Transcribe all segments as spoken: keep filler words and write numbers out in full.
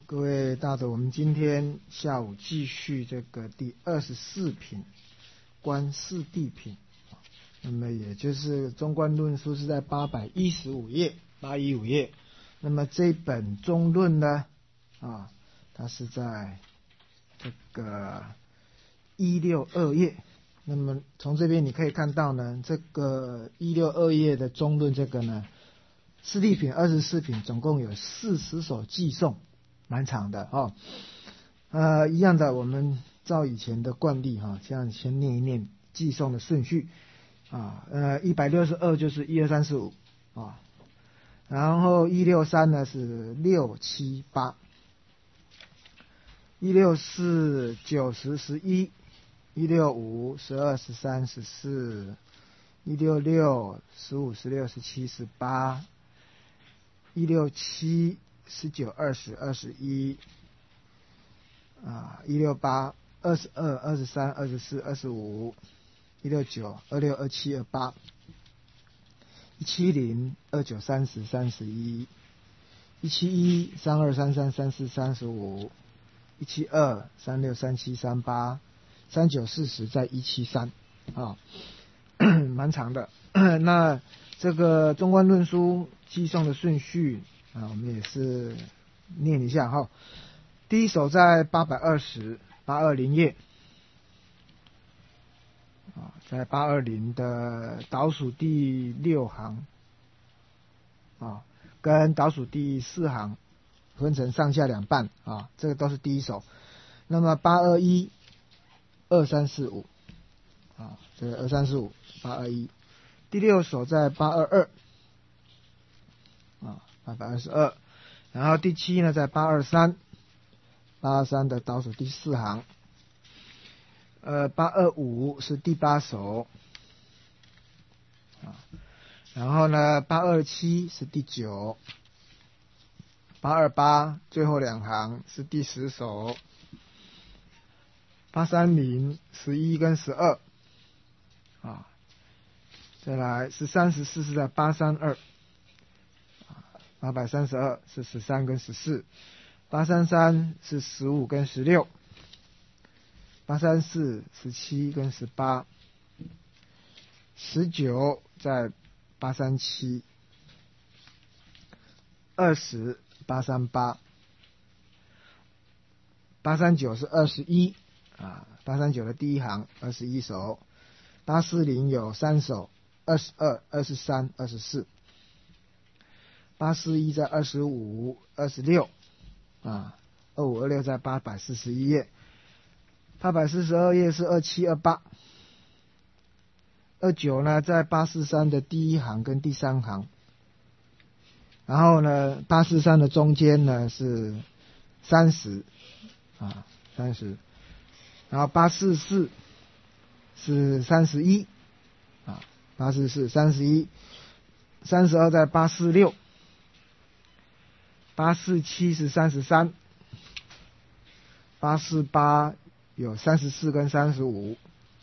各位大德，我们今天下午继续这个第二十四品观四谛品，那么也就是中观论书是在八百一十五页，八一五页。那么这本中论呢，啊，它是在这个一六二页。那么从这边你可以看到呢，这个一六二页的中论这个呢，四谛品二十四品总共有四十首偈颂。蛮长的哦，呃，一样的，我们照以前的惯例哈，这样先念一念偈颂的顺序啊，呃，一百六十二就是一二三四五啊，然后一六三呢是六七八，一六四九十十一，一六五十二十三十四，一六六十五十六十七十八，一六七。十九、二十、二十一，啊，一六八、二十二、二十三、二十四、二十五，一六九、二六、二七、二八，一七零、二九、三十、三十一，一七一、三二、三三、三四、三十五，一七二、三六、三七、三八，三九、四十，在一七三，啊，蛮长的。那这个中观论书偈颂的顺序。啊，我们也是念一下哈。第一首在八百二十八二零页，啊，在八二零的倒数第六行，啊，跟倒数第四行分成上下两半啊，这个都是第一首。那么八二一二三四五，啊，这个二三四五八二一。第六首在八二二。啊，八百二十二，然后第七呢在八二三，八二三的倒数第四行，呃，八二五是第八首，啊，然后呢八二七是第九，八二八最后两行是第十首，八三零十一跟十二，啊，再来十三十四是在八三二。八百三十二是十三跟十四，八三三是十五跟十六，八三四十七跟十八，十九在八三七，二十八三八，八三九是二十一啊，八三九的第一行二十一首，八四零有三首，二十二、二十三、二十四。八四一在二十五、二十六，啊，二五二六在八百四十一页，八百四十二页是二七二八，二九呢在八四三的第一行跟第三行，然后呢八四三的中间呢是三十，啊三十，然后八四四是三十一，啊八四四三十一，三十二在八四六。八四七是三十三，八四八有三十四跟三十五，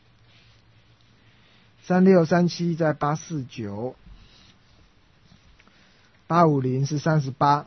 三六三七在八四九，八五零是三十八，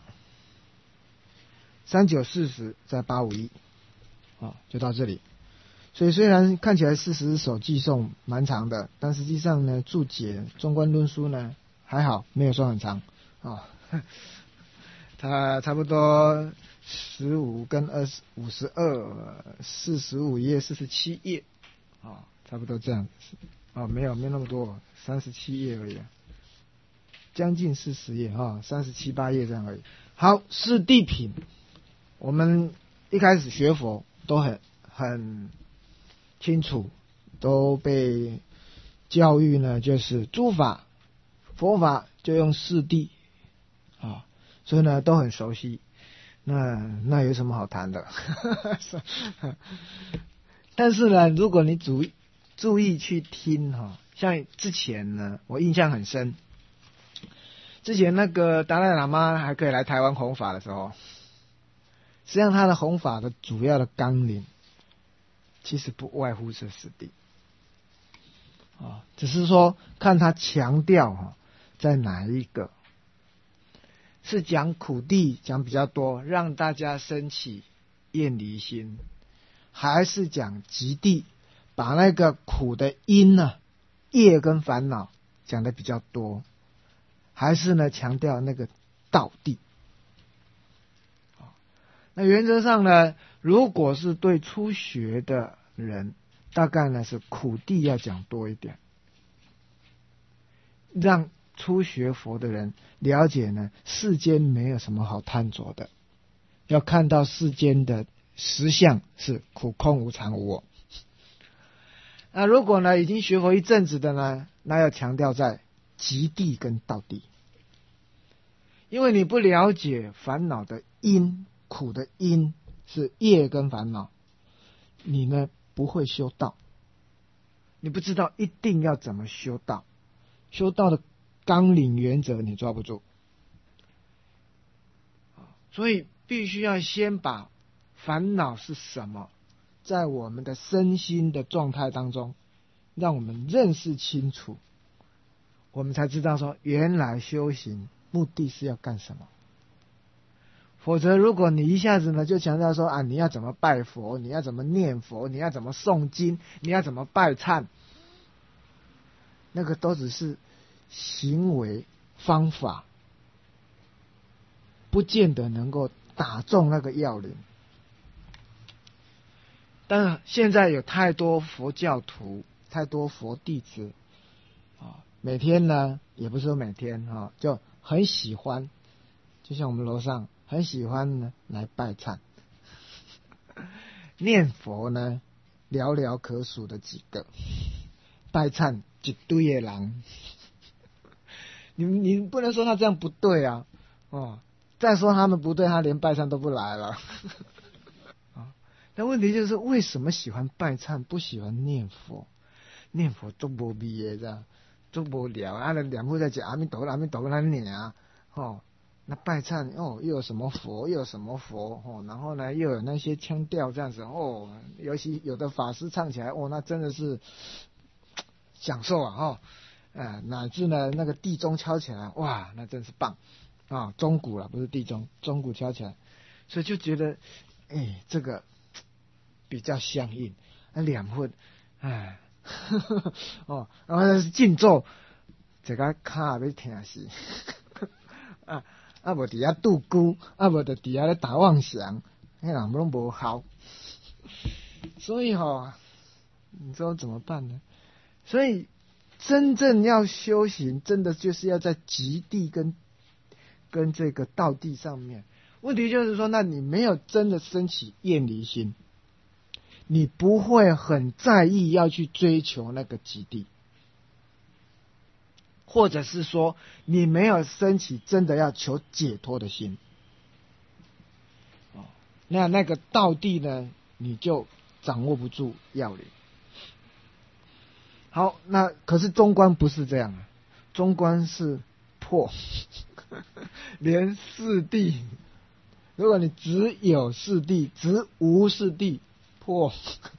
三九四十在八五一，啊，就到这里。所以虽然看起来四十首偈颂蛮长的，但实际上呢，注解中观论书呢还好，没有说很长啊。它差不多十五跟二十五十二，四十五页、四十七页，啊，差不多这样子。啊，没有，没有那么多，三十七页而已，将近四十页哈，三十七八页这样而已。好，四谛品，我们一开始学佛都很很清楚，都被教育呢，就是诸法佛法就用四谛啊。所以呢，都很熟悉，那那有什么好谈的？但是呢，如果你注意注意去听哈，像之前呢，我印象很深，之前那个达赖喇嘛还可以来台湾弘法的时候，实际上他的弘法的主要的纲领，其实不外乎是四谛，啊，只是说看他强调哈在哪一个。 是讲苦地讲比较多，让大家升起厌离心，还是讲极地，把那个苦的因呢、啊、业跟烦恼讲的比较多，还是呢强调那个道地？那原则上呢，如果是对初学的人，大概呢是苦地要讲多一点，让初学佛的人了解呢，世间没有什么好贪着的，要看到世间的实相是苦空无常无我。那如果呢已经学佛一阵子的呢，那要强调在极地跟道地，因为你不了解烦恼的因，苦的因是业跟烦恼，你呢不会修道，你不知道一定要怎么修道，修道的纲领原则你抓不住，所以必须要先把烦恼是什么，在我们的身心的状态当中，让我们认识清楚，我们才知道说原来修行目的是要干什么。否则如果你一下子呢就强调说啊，你要怎么拜佛，你要怎么念佛，你要怎么诵经，你要怎么拜忏，那个都只是行为方法，不见得能够打中那个要领。但现在有太多佛教徒，太多佛弟子啊，每天呢也不是说每天啊，就很喜欢，就像我们楼上很喜欢呢来拜忏，念佛呢寥寥可数的几个，拜忏一堆的人。你你不能说他这样不对啊，哦，再说他们不对，他连拜忏都不来了。啊，但问题就是为什么喜欢拜忏，不喜欢念佛？念佛都无味的，这样都无聊啊！那两户在讲阿弥陀佛，阿弥陀佛那念啊，哦。那拜忏哦，又有什么佛，又有什么佛哦，然后呢，又有那些腔调这样子哦，尤其有的法师唱起来哦，那真的是享受啊哦，呃，乃至呢那个地钟敲起来，哇，那真是棒啊、哦，钟鼓了不是地钟，钟鼓敲起来，所以就觉得哎，这个比较相应。那两份哎哦，然后是静坐，这个卡要听死啊。啊，无伫遐度孤，啊，无就伫遐咧打妄想，迄人拢无效。所以吼、哦，你说怎么办呢？所以真正要修行，真的就是要在极地跟跟这个道地上面。问题就是说，那你没有真的升起厌离心，你不会很在意要去追求那个极地。或者是说你没有升起真的要求解脱的心，那那个道地呢，你就掌握不住要领。好，那可是中观不是这样啊，中观是破，连四谛，如果你只有四谛，只无四谛，破，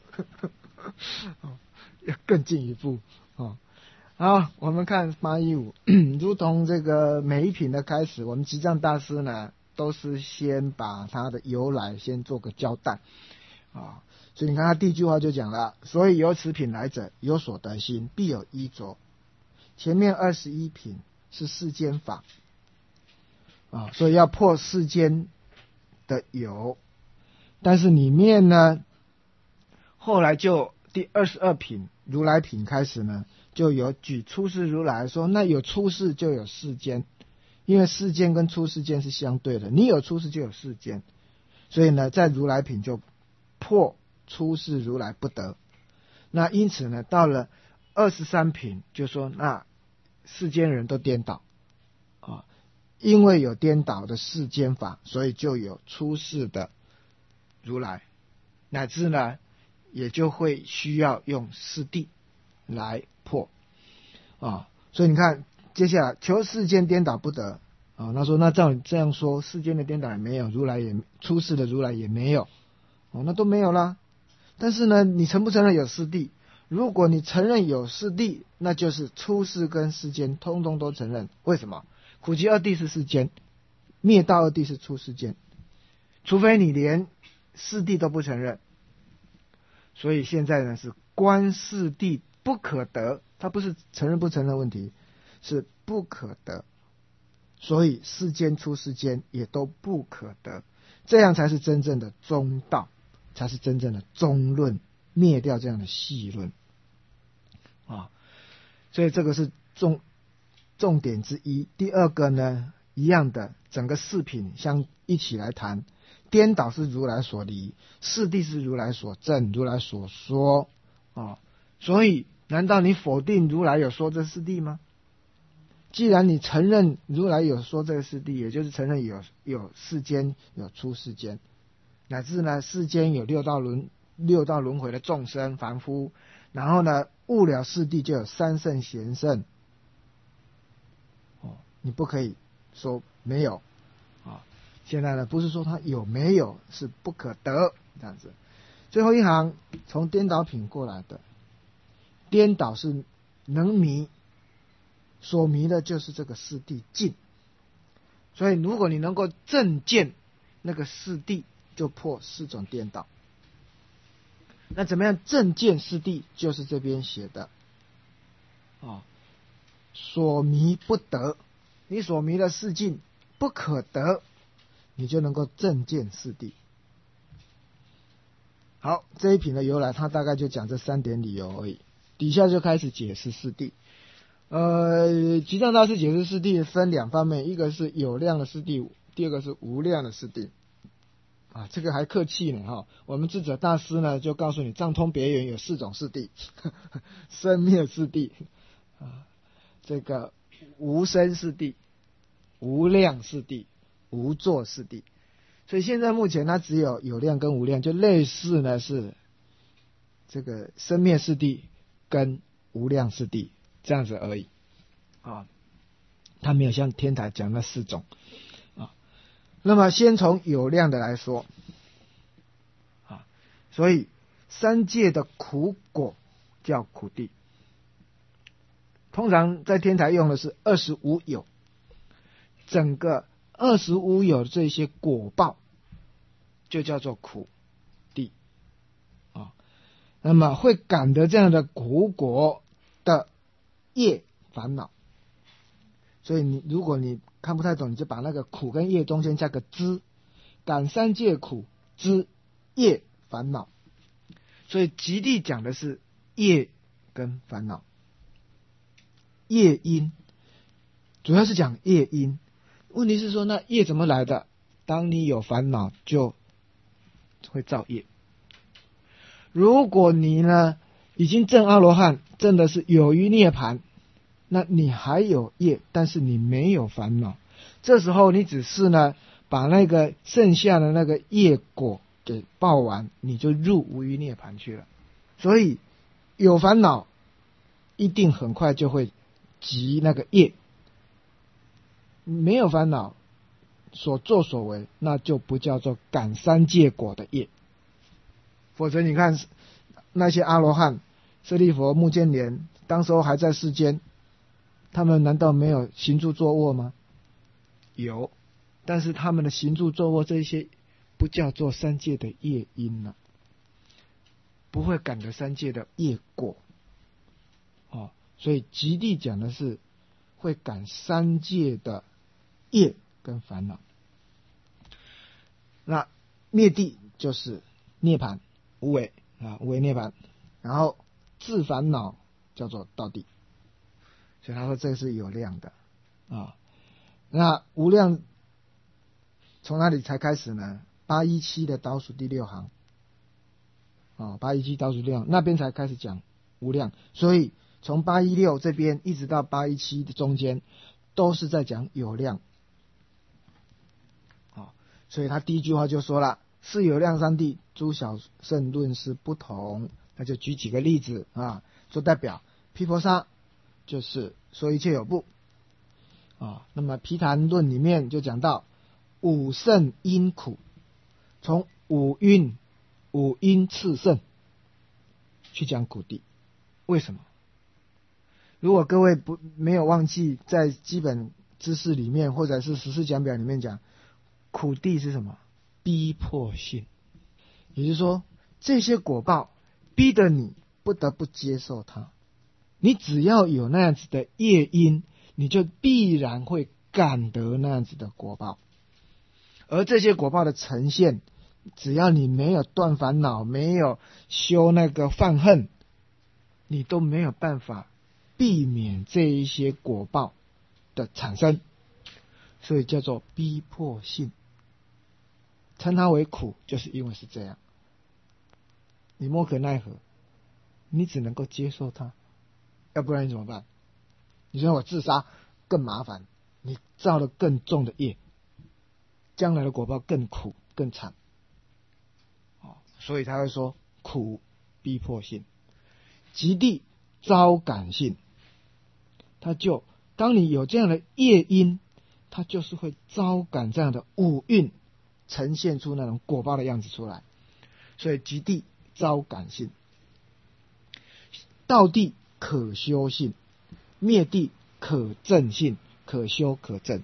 要更进一步啊。好，我们看八一五，如同这个每一品的开始，我们吉藏大师呢都是先把它的由来先做个交代啊。所以你看他第一句话就讲了，所以由此品来者，有所得心，必有依着。前面二十一品是世间法啊，所以要破世间的有，但是里面呢，后来就第二十二品如来品开始呢。就有举出世如来说，那有出世就有世间，因为世间跟出世间是相对的，你有出世就有世间，所以呢，在如来品就破出世如来不得。那因此呢，到了二十三品就说，那世间人都颠倒啊，因为有颠倒的世间法，所以就有出世的如来，乃至呢，也就会需要用四谛来破啊，所以你看，接下来求世间颠倒不得啊。他说，那照你这样说，世间的颠倒也没有，如来也出世的如来也没有，哦，那都没有啦。但是呢，你承不承认有四谛？如果你承认有四谛，那就是出世跟世间通通都承认。为什么？苦集二谛是世间， 灭道二谛是出世间，除非你连四谛都不承认。所以现在呢是观四谛不可得，它不是承认不承认问题，是不可得。所以世间出世间也都不可得，这样才是真正的中道，才是真正的中论，灭掉这样的细论啊。所以这个是重重点之一。第二个呢，一样的，整个四品相一起来谈。颠倒是如来所离，四谛是如来所证，如来所说啊。所以难道你否定如来有说这四谛吗？既然你承认如来有说这个四谛，也就是承认有有世间，有出世间，乃至呢世间有六道轮六道轮回的众生凡夫，然后呢悟了四谛就有三圣贤圣。哦，你不可以说没有啊。现在呢不是说它有没有，是不可得这样子。最后一行从颠倒品过来的，颠倒是能迷，所迷的就是这个四谛尽。所以如果你能够正见那个四谛，就破四种颠倒。那怎么样正见四谛？就是这边写的啊，所迷不得，你所迷的四境不可得，你就能够正见四谛。好，这一品的由来，他大概就讲这三点理由而已。底下就开始解释四谛。呃，吉藏大师解释四谛分两方面，一个是有量的四谛，第二个是无量的四谛。啊，这个还客气呢哈。我们智者大师呢就告诉你，藏通别圆有四种四谛，生灭四谛啊，这个无生四谛、无量四谛、无作四谛。所以现在目前它只有有量跟无量，就类似呢是这个生灭四谛跟无量四谛这样子而已啊，它没有像天台讲那四种啊。那么先从有量的来说啊，所以三界的苦果叫苦谛，通常在天台用的是二十五有，整个二十五有这些果报就叫做苦谛啊。那么会感得这样的苦果的业烦恼，所以你如果你看不太懂，你就把那个苦跟业中间加个知，感三界苦知业烦恼。所以极地讲的是业跟烦恼，业因主要是讲业因。问题是说那业怎么来的？当你有烦恼就会造业。如果你呢已经证阿罗汉，证的是有余涅槃，那你还有业，但是你没有烦恼。这时候你只是呢把那个剩下的那个业果给报完，你就入无余涅槃去了。所以有烦恼一定很快就会集那个业，没有烦恼所作所为，那就不叫做感三界果的业。否则你看那些阿罗汉，舍利弗、目犍连，当时候还在世间，他们难道没有行住坐卧吗？有，但是他们的行住坐卧这些不叫做三界的业因了、啊，不会感得三界的业果。哦，所以极地讲的是会感三界的业跟烦恼。那灭地就是涅槃无为啊，无为涅槃，然后自烦恼叫做道地。所以他说这是有量的啊。那无量从哪里才开始呢？八一七的倒数第六行啊，八一七倒数第六行那边才开始讲无量。所以从八一六这边一直到八一七的中间都是在讲有量啊。所以他第一句话就说了，是有量三谛，诸小圣论是不同。那就举几个例子啊，做代表。毗婆沙就是说一切有部啊。那么毗昙论里面就讲到五圣因苦，从五蕴五因次圣去讲苦谛。为什么？如果各位不没有忘记在基本知识里面，或者是十四讲表里面讲，苦谛是什么？逼迫性。也就是说，这些果报逼得你不得不接受它。你只要有那样子的业因，你就必然会感得那样子的果报。而这些果报的呈现，只要你没有断烦恼，没有修那个犯恨，你都没有办法避免这一些果报的产生，所以叫做逼迫性。称它为苦，就是因为是这样，你莫可奈何，你只能够接受它，要不然你怎么办？你说我自杀更麻烦，你造了更重的业，将来的果报更苦更惨，所以他会说苦逼迫性。极地招感性，他就当你有这样的业因，他就是会招感这样的五蕴，呈现出那种果报的样子出来。所以极地招感性。道地可修性，灭地可证性，可修可证。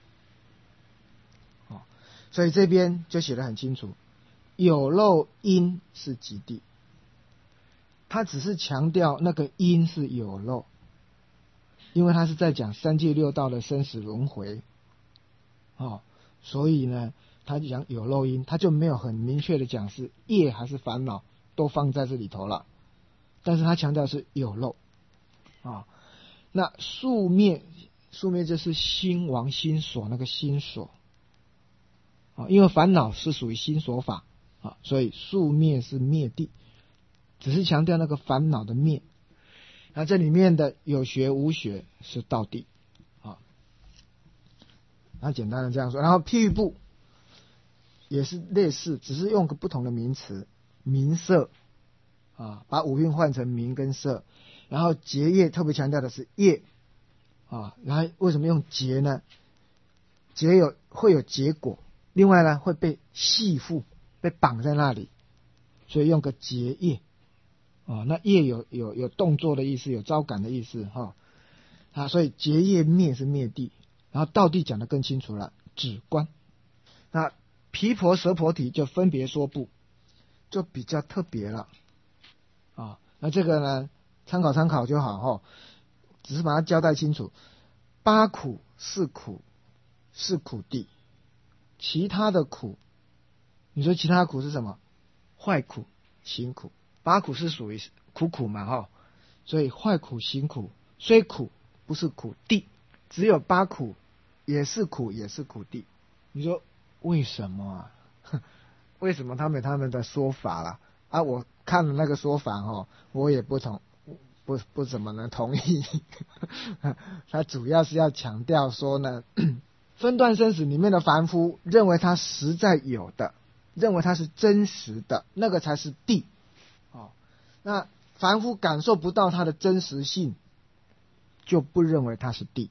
哦，所以这边就写得很清楚，有漏因是极地，他只是强调那个因是有漏，因为他是在讲三界六道的生死轮回，哦，所以呢，他就讲有漏因，他就没有很明确的讲是业还是烦恼，都放在这里头了。但是他强调是有漏啊、哦。那宿灭，宿灭就是心王心所那个心所啊、哦，因为烦恼是属于心所法啊、哦，所以宿灭是灭地，只是强调那个烦恼的灭。那这里面的有学无学是道地啊。那简单的这样说，然后譬喻部也是类似，只是用个不同的名词，名色。啊，把五蕴换成名跟色，然后结业特别强调的是业啊，然后为什么用结呢？结有会有结果，另外呢会被系缚，被绑在那里，所以用个结业啊。那业有有有动作的意思，有招感的意思哈啊，所以结业灭是灭地，然后道地讲得更清楚了，止观。那毗婆舍婆提就分别说不，就比较特别了。啊，那这个呢，参考参考就好哈，只是把它交代清楚。八苦是苦，是苦谛，其他的苦，你说其他的苦是什么？坏苦、行苦。八苦是属于苦苦嘛哈，所以坏苦、行苦虽苦，不是苦谛，只有八苦也是苦，也是苦谛。你说为什么啊？为什么他们他们的说法啦？啊，我看了那个说法哦，我也不同不不怎么能同意。他主要是要强调说呢，分段生死里面的凡夫认为他实在有的，认为他是真实的，那个才是谛。哦，那凡夫感受不到它的真实性，就不认为它是谛。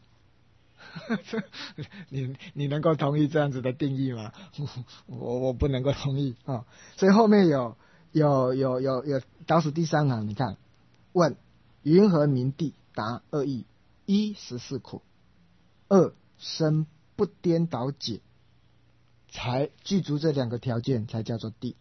你你能够同意这样子的定义吗？我我不能够同意啊、哦。所以后面有。有有有有倒数第三行，你看，问云何名谛？答二义：一十四苦，二生不颠倒解，才具足这两个条件，才叫做谛。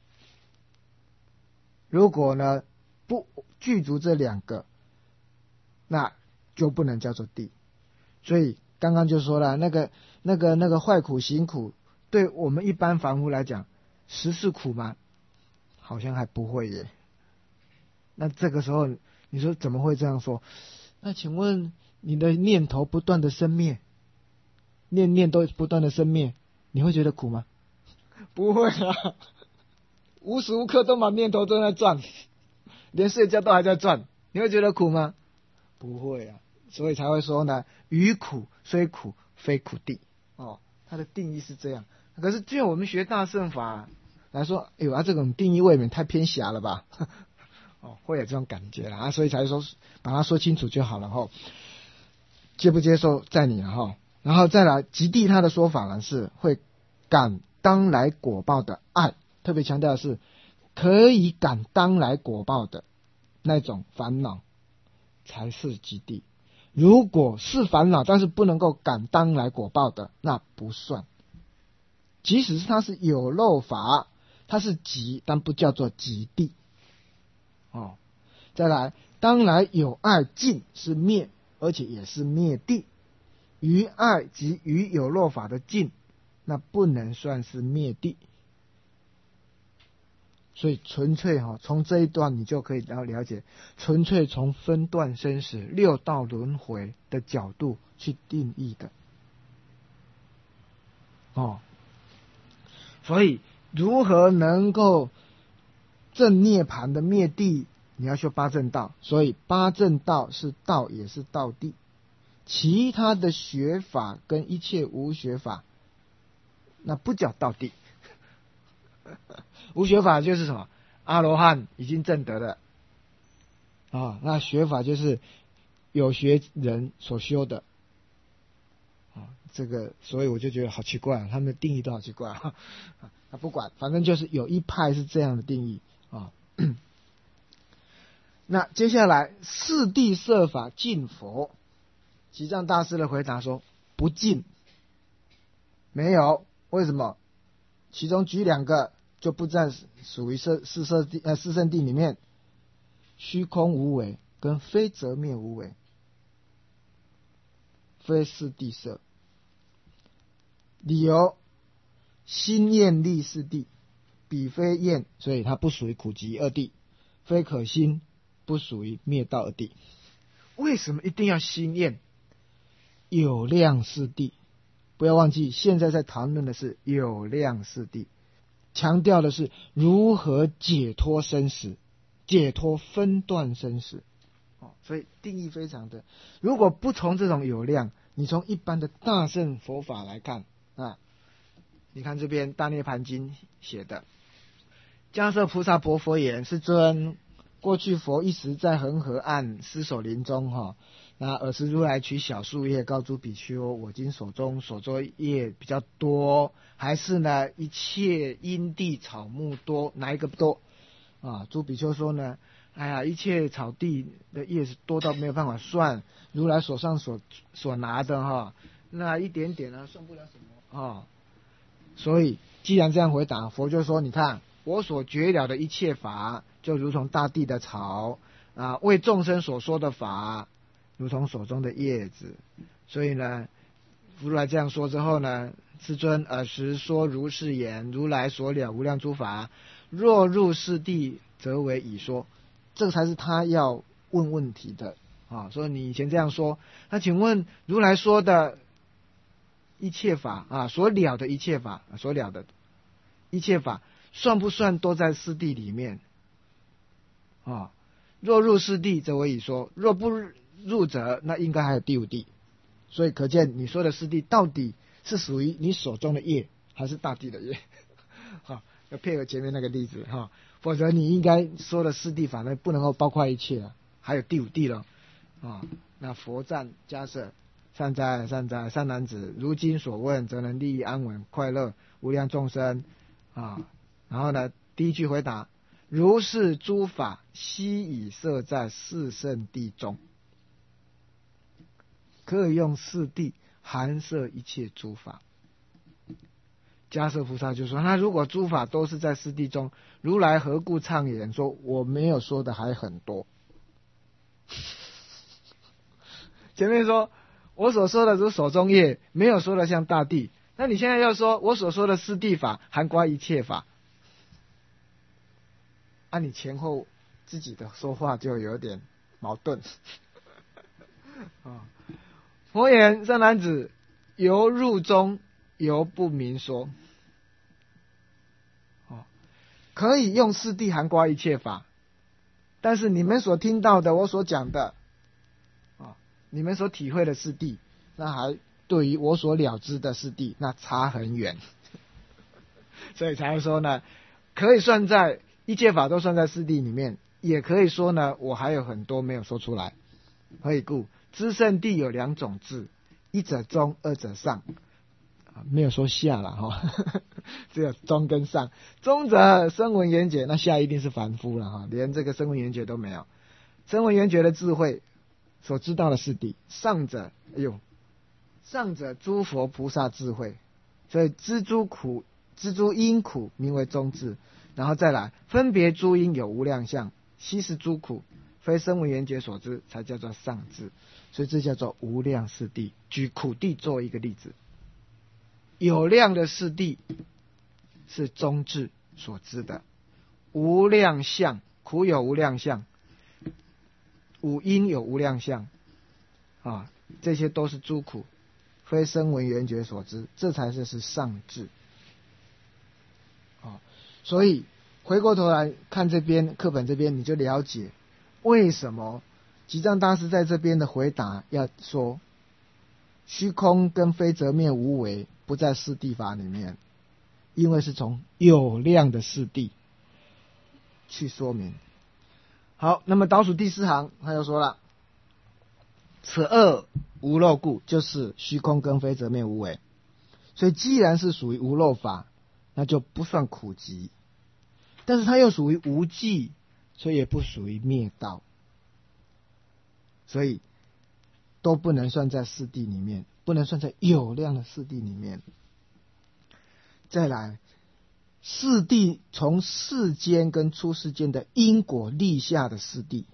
如果呢不具足这两个，那就不能叫做谛。所以刚刚就说了，那个那个那个坏苦行苦，对我们一般凡夫来讲，十四苦吗？好像还不会耶。那这个时候你说怎么会这样说？那请问你的念头不断的生灭，念念都不断的生灭，你会觉得苦吗？不会啊，无时无刻都把念头都在转，连睡觉都还在转，你会觉得苦吗？不会啊。所以才会说呢，余苦虽苦，非苦谛。哦，它的定义是这样。可是就我们学大乘法来说，哎呦啊，这种定义未免太偏狭了吧？哦，会有这种感觉啊，所以才说把它说清楚就好了哈。接不接受在你哈。然后再来，极地他的说法呢是会感当来果报的爱，特别强调的是可以感当来果报的那种烦恼才是极地。 如果是烦恼，但是不能够感当来果报的，那不算。即使是它是有漏法，它是极，但不叫做极地。哦，再来，当来有爱尽是灭，而且也是灭地。于爱及于有漏法的尽，那不能算是灭地。所以纯粹哈、哦，从这一段你就可以了了解，纯粹从分段生死、六道轮回的角度去定义的。哦，所以如何能够正涅盘的灭地，你要修八正道。所以八正道是道，也是道地。其他的学法跟一切无学法，那不叫道地。无学法就是什么？阿罗汉已经证得了啊、哦，那学法就是有学人所修的啊、哦。这个，所以我就觉得好奇怪，他们的定义都好奇怪啊。啊，不管，反正就是有一派是这样的定义啊。哦、那接下来四谛摄法尽佛。吉藏大师的回答说：不尽，没有。为什么？其中举两个就不在属于四四摄谛呃四圣谛里面。虚空无为跟非择灭无为，非四谛摄。理由：心厌力是谛，彼非厌，所以它不属于苦集二谛；非可心，不属于灭道二谛。为什么一定要心厌？有量是谛，不要忘记，现在在谈论的是有量是谛，强调的是如何解脱生死，解脱分段生死。哦，所以定义非常的，如果不从这种有量，你从一般的大乘佛法来看啊，你看这边《大涅盘经》写的，迦叶菩萨薄佛言：世尊，过去佛一时在恒河岸尸首林中哈。哦那尔时如来取小树叶，告诸比丘：我今手中所作业比较多，还是呢一切因地草木多？哪一个多？啊，诸比丘说呢，哎呀，一切草地的叶子多到没有办法算，如来手上所所拿的哈，那一点点呢，算不了什么啊。所以既然这样回答，佛就说：你看，我所觉了的一切法，就如同大地的草啊，为众生所说的法，如同手中的叶子。所以呢，如来这样说之后呢，世尊尔时说如是言：如来所了无量诸法，若入是谛，则为已说。这个才是他要问问题的啊。所以你以前这样说，那请问如来说的一切法啊，所了的一切法，所了的一切法，算不算都在四谛里面啊？若入四谛，则为已说；若不入者，那应该还有第五谛。所以可见你说的四谛到底是属于你手中的叶，还是大地的叶？好，要配合前面那个例子哈，否则你应该说的四谛法呢，不能够包括一切啊，还有第五谛了啊。那佛赞迦叶：善哉善哉，善男子，如今所问，则能利益安稳快乐无量众生啊。然后呢，第一句回答：如是诸法，悉已摄在四圣谛中。可以用四谛含摄一切诸法。迦叶菩萨就说：那如果诸法都是在四谛中，如来何故畅言说我没有说的还很多？前面说我所说的如手中叶，没有说的像大地，那你现在要说我所说的四谛法含括一切法，啊，你前后自己的说话就有点矛盾啊。佛言：善男子，由入中，犹不明说。哦，可以用四谛含括一切法，但是你们所听到的，我所讲的，哦，你们所体会的四谛，那还对于我所了知的四谛，那差很远。所以才说呢，可以算在一切法都算在四谛里面，也可以说呢，我还有很多没有说出来。何以故？知圣谛有两种智，一者中，二者上，没有说下了哈，只有中跟上。中者声闻缘觉，那下一定是凡夫了哈，连这个声闻缘觉都没有。声闻缘觉的智慧所知道的四谛。上者，哎呦，上者诸佛菩萨智慧，所以知诸苦，知诸因苦，名为中智。然后再来分别诸因有无量相，悉是诸苦，非声闻缘觉所知，才叫做上智。所以这叫做无量四谛。举苦谛做一个例子，有量的四谛是中智所知的，无量相，苦有无量相，五因有无量相啊，这些都是诸苦，非声闻缘觉所知，这才是是上智啊。所以回过头来看这边课本这边，你就了解为什么吉藏大师在这边的回答要说虚空跟非则灭无为不在四谛法里面，因为是从有量的四谛去说明。好，那么倒数第四行他又说了，此二无漏故，就是虚空跟非则灭无为。所以既然是属于无漏法，那就不算苦集，但是它又属于无记，所以也不属于灭道，所以都不能算在四谛里面，不能算在有量的四谛里面。再来，四谛从世间跟出世间的因果立下的四谛，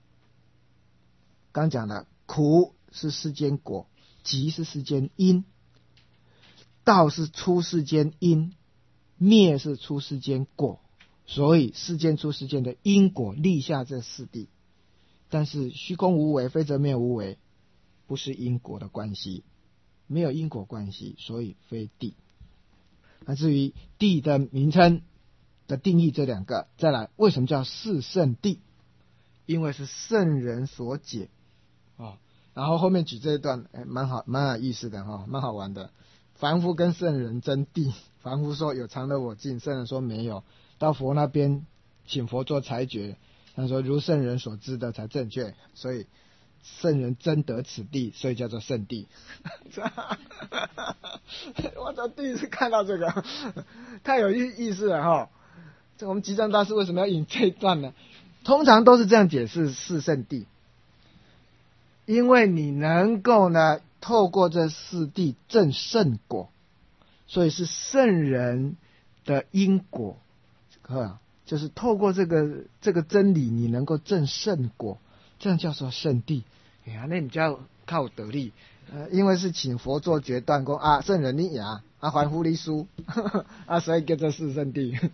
刚讲的苦是世间果，集是世间因，道是出世间因，灭是出世间果，所以世间出世间的因果立下这四谛。但是虚空无为，非则灭无为，不是因果的关系，没有因果关系，所以非谛。那至于谛的名称的定义，这两个，再来为什么叫四圣谛？因为是圣人所解啊。然后后面举这一段，哎，蛮好，蛮有意思的哈，蛮好玩的。凡夫跟圣人争谛，凡夫说有常乐我净，圣人说没有。到佛那边请佛做裁决，他说如圣人所知的才正确，所以圣人真得此谛，所以叫做圣谛。我这第一次看到这个，太有意思了哈！这我们吉藏大师为什么要引这一段呢？通常都是这样解释四圣谛，因为你能够呢透过这四谛证圣果，所以是圣人的因果，就是透过这个这个真理，你能够证圣果，这样叫做圣谛。哎呀，那你就要靠得力，呃，因为是请佛做决断，说啊，圣人你呀，啊，凡夫你输，啊，所以叫做四圣谛。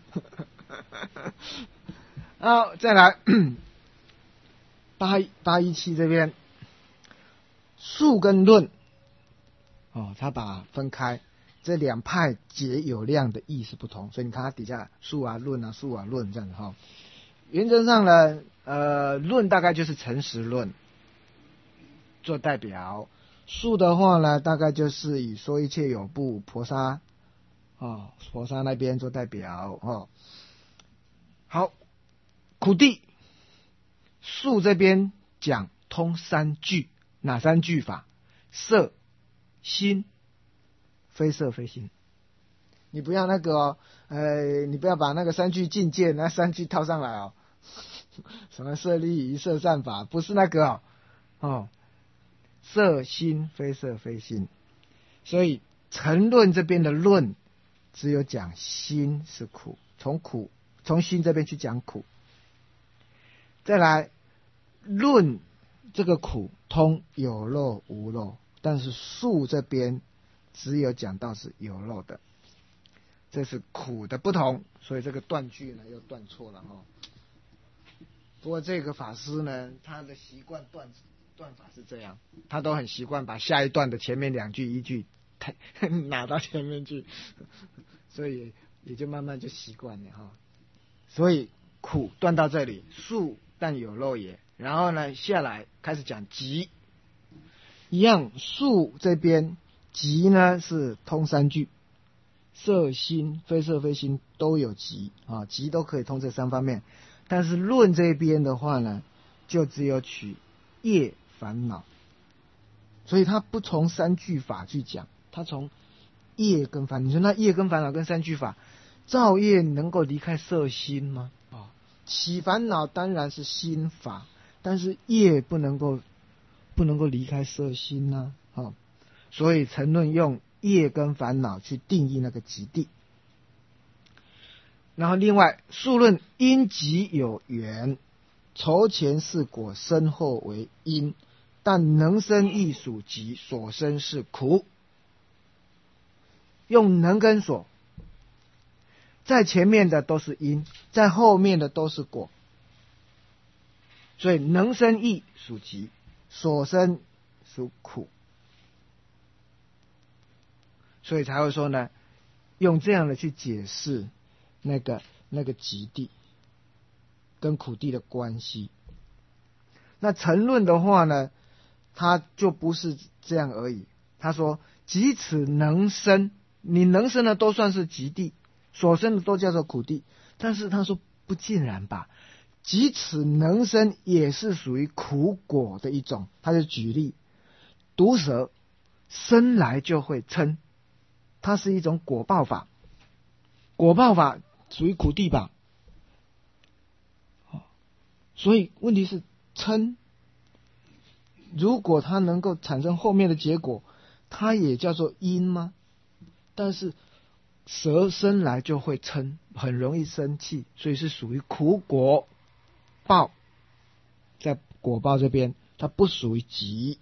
好，再来八八一七这边，数跟论，哦，他把它分开，这两派解有量的意思不同，所以你看它底下数啊论啊数啊论这样子哈、哦。原则上呢，呃，论大概就是诚实论做代表，数的话呢，大概就是以说一切有部婆沙哦，婆沙那边做代表哦。好，苦谛数这边讲通三句，哪三句法？色、心、非色非心。你不要那个哦，呃，你不要把那个三句境界那三句套上来哦。什么色利于色善法，不是那个哦。哦，色心非色非心，所以成论这边的论只有讲心是苦，从苦从心这边去讲苦。再来论这个苦通有漏无漏，但是数这边只有讲到是有漏的，这是苦的不同，所以这个断句呢又断错了哦。不过这个法师呢，他的习惯断断法是这样，他都很习惯把下一段的前面两句一句拿到前面去，所以也就慢慢就习惯了哈。所以苦断到这里，数但有漏也。然后呢，下来开始讲集，一样数这边集呢是通三句，色心非色非心都有集啊，集都可以通这三方面。但是论这边的话呢，就只有取业烦恼，所以他不从三句法去讲，他从业跟烦恼。你说那业跟烦恼跟三句法，造业能够离开色心吗？啊，起烦恼当然是心法，但是业不能够不能够离开色心呢、啊？哦，所以沉论用业跟烦恼去定义那个极地。然后另外数论因极有缘，酬前是果，身后为因，但能生亦属极，所生是苦。用能跟所，在前面的都是因，在后面的都是果，所以能生亦属极，所生属苦，所以才会说呢，用这样的去解释那个那个极地跟苦地的关系。那沉论的话呢，他就不是这样而已。他说即此能生，你能生的都算是极地，所生的都叫做苦地。但是他说不尽然吧，即此能生也是属于苦果的一种。他就举例，毒蛇生来就会嗔，它是一种果报法，果报法属于苦地吧。所以问题是嗔，如果它能够产生后面的结果，它也叫做因吗？但是蛇生来就会嗔，很容易生气，所以是属于苦果报，在果报这边它不属于极，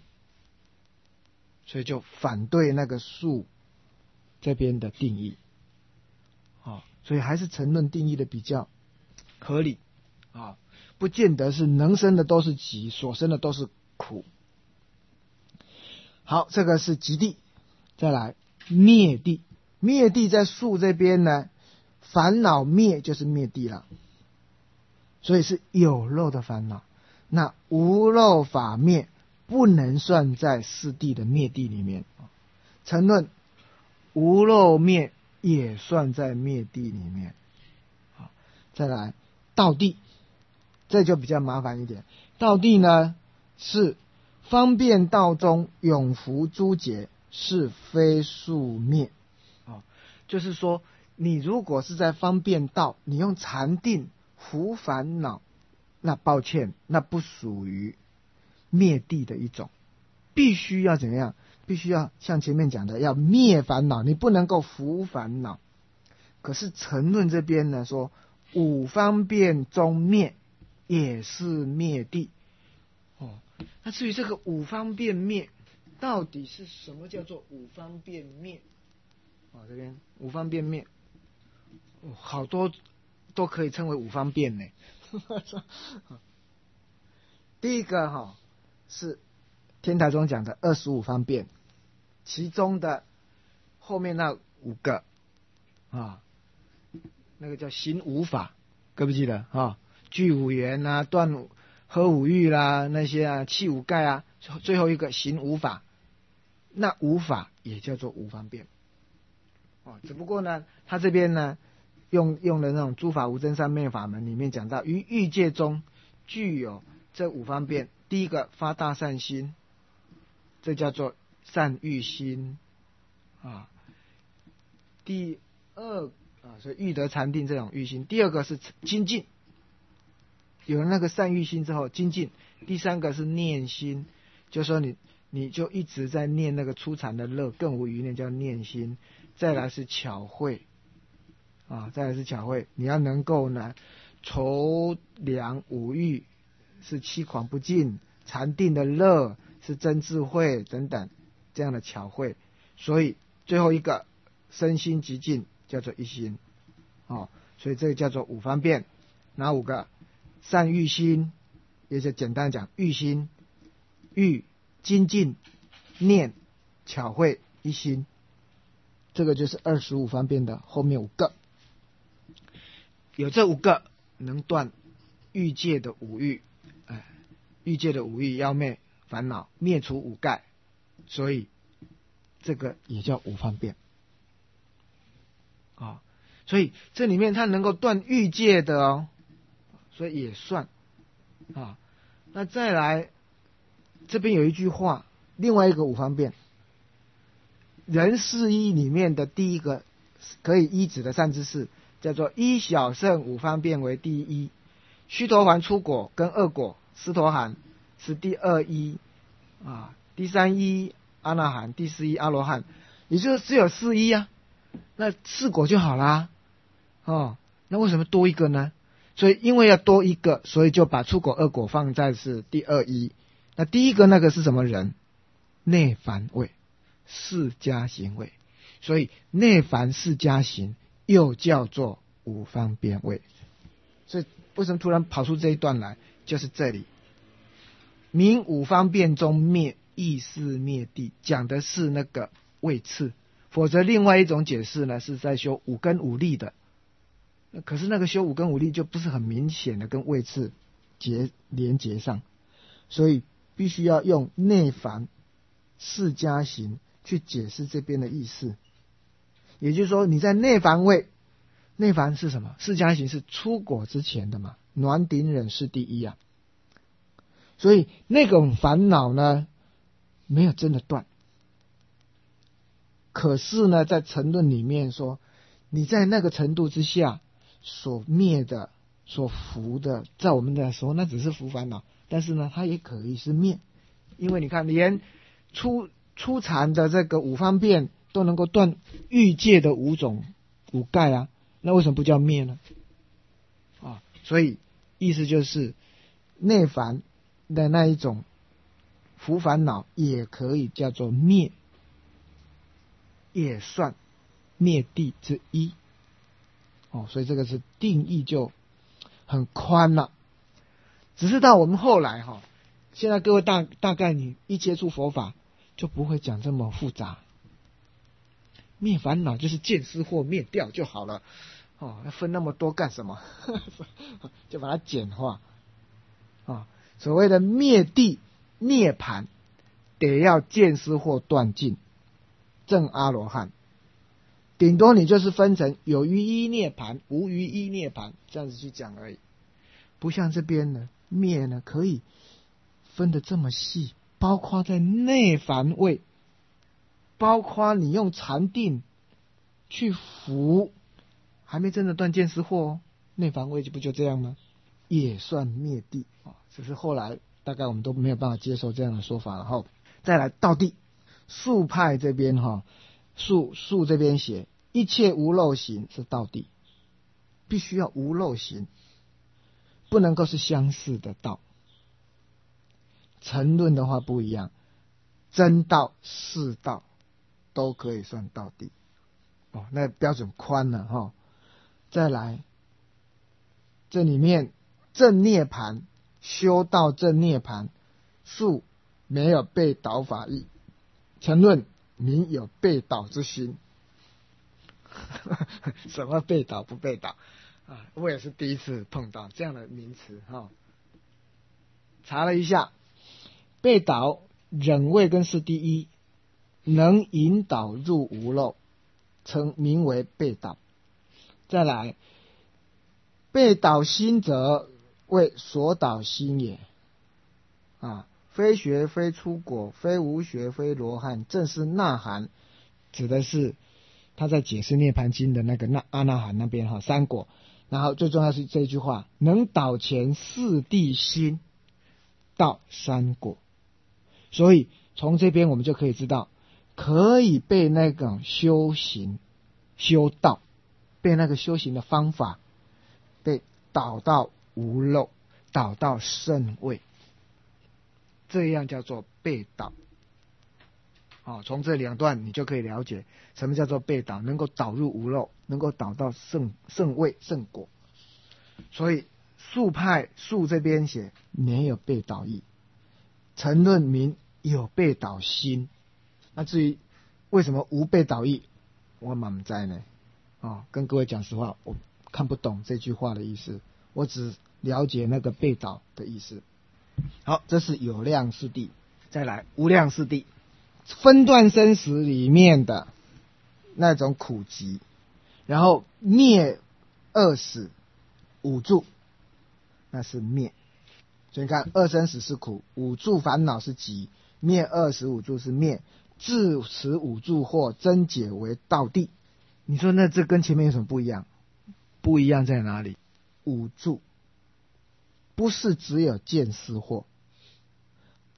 所以就反对那个数这边的定义。啊，所以还是沉论定义的比较合理啊，不见得是能生的都是极，所生的都是苦。好，这个是极地。再来灭地，灭地在数这边呢，烦恼灭就是灭地了，所以是有漏的烦恼。那无漏法灭不能算在四谛的灭地里面。沉论无漏灭也算在灭地里面。好，再来道地，这就比较麻烦一点。道地呢是方便道中永伏诸劫，是非数灭。哦，就是说你如果是在方便道，你用禅定伏烦恼，那抱歉，那不属于灭地的一种，必须要怎么样？必须要像前面讲的，要灭烦恼，你不能够伏烦恼。可是沉论这边呢说，五方便中灭也是灭地。哦，那至于这个五方便灭，到底是什么叫做五方便灭？哦，这边五方便灭，哦，好多都可以称为五方便呢。第一个哈、哦、是天台中讲的二十五方便，其中的后面那五个啊，那个叫行五法，记不记得啊？具五缘啊，断五喝五欲啦，那些啊，弃五盖啊，最后一个行五法，那五法也叫做五方便。哦，只不过呢，他这边呢用用的那种诸法无真三昧法门里面讲到，于欲界中具有这五方便。第一个发大善心，这叫做善欲心啊。第二啊，所以欲得禅定这种欲心。第二个是精进，有了那个善欲心之后精进。第三个是念心，就说你你就一直在念那个初禅的乐，更无余念，叫念心。再来是巧慧啊，再来是巧慧，你要能够呢筹量五欲，是七狂不净，禅定的乐是真智慧等等这样的巧慧。所以最后一个身心极静叫做一心。哦，所以这个叫做五方便。哪五个？善欲心，也就简单讲欲心、欲、精进、念、巧慧、一心，这个就是二十五方便的后面五个。有这五个能断欲界的五欲，哎，欲界的五欲要灭烦恼，灭除五盖，所以这个也叫五方便。啊、哦，所以这里面它能够断欲界的哦，所以也算啊、哦。那再来这边有一句话，另外一个五方便，人事一里面的第一个可以依止的善知识，叫做依小乘五方便为第一，须陀洹出果跟二果斯陀含是第二依， 啊，第三一阿那含，第四一阿罗汉，也就是只有四一啊，那四果就好啦。哦，那为什么多一个呢？所以因为要多一个，所以就把初果二果放在是第二一。那第一个那个是什么人？内凡位，四加行位。所以内凡四加行又叫做五方便位。所以为什么突然跑出这一段来？就是这里，明五方便中灭意识灭地，讲的是那个位次。否则另外一种解释呢，是在修五根五力的。可是那个修五根五力就不是很明显的跟位次结连结上，所以必须要用内凡四加行去解释这边的意思。也就是说，你在内凡位，内凡是什么？四加行是出果之前的嘛，暖顶忍是第一啊。所以那种烦恼呢，没有真的断。可是呢，在沉论里面说，你在那个程度之下所灭的、所伏的，在我们来说，那只是伏烦恼。但是呢，它也可以是灭，因为你看，连初初禅的这个五方便都能够断欲界的五种五盖啊，那为什么不叫灭呢？啊，所以意思就是内凡的那一种伏烦恼也可以叫做灭，也算灭地之一。哦，所以这个是定义就很宽了。只是到我们后来哈、哦，现在各位大大概你一接触佛法就不会讲这么复杂。灭烦恼就是见思惑灭掉就好了，哦，要分那么多干什么？就把它简化。啊，所谓的灭地涅盘，得要见思惑断尽，证阿罗汉。顶多你就是分成有余一涅盘、无余一涅盘这样子去讲而已，不像这边呢，灭呢可以分得这么细，包括在内凡位，包括你用禅定去伏，还没真的断见思惑哦，内凡位不就这样吗？也算灭地啊，只是后来大概我们都没有办法接受这样的说法了哈。再来道地，素派这边哈，素素这边写一切无漏行是道地，必须要无漏行，不能够是相似的道。沉论的话不一样，真道是道都可以算道地哦，那标准宽了哈。再来，这里面正涅盘修道正涅盘，素没有被导法意，沉论明有被导之心。什么被导不被导啊？我也是第一次碰到这样的名词哈。查了一下，被导忍位跟是第一，能引导入无漏，称名为被导。再来，被导心者为所导心也啊，非学非出果，非无学非罗汉，正是那含，指的是他在解释涅盘经的那个那阿那含那边哈，三果。然后最重要是这句话，能导前四谛心到三果。所以从这边我们就可以知道，可以被那种修行修道，被那个修行的方法被导到无漏，导到圣位，这样叫做被导。哦，从这两段你就可以了解什么叫做被导，能够导入无漏，能够导到圣圣位圣果。所以素派素这边写没有被导意，沉论明有被导心。那至于为什么无被导意，我满不在呢？哦，跟各位讲实话，我看不懂这句话的意思，我只了解那个被导的意思。好，这是有量四谛。再来无量四谛，分段生死里面的那种苦集，然后灭二死五住，那是灭。所以你看，二生死是苦，五住烦恼是集，灭二死五住是灭，自此五住或真解为道地。你说那这跟前面有什么不一样？不一样在哪里？五住不是只有见思惑，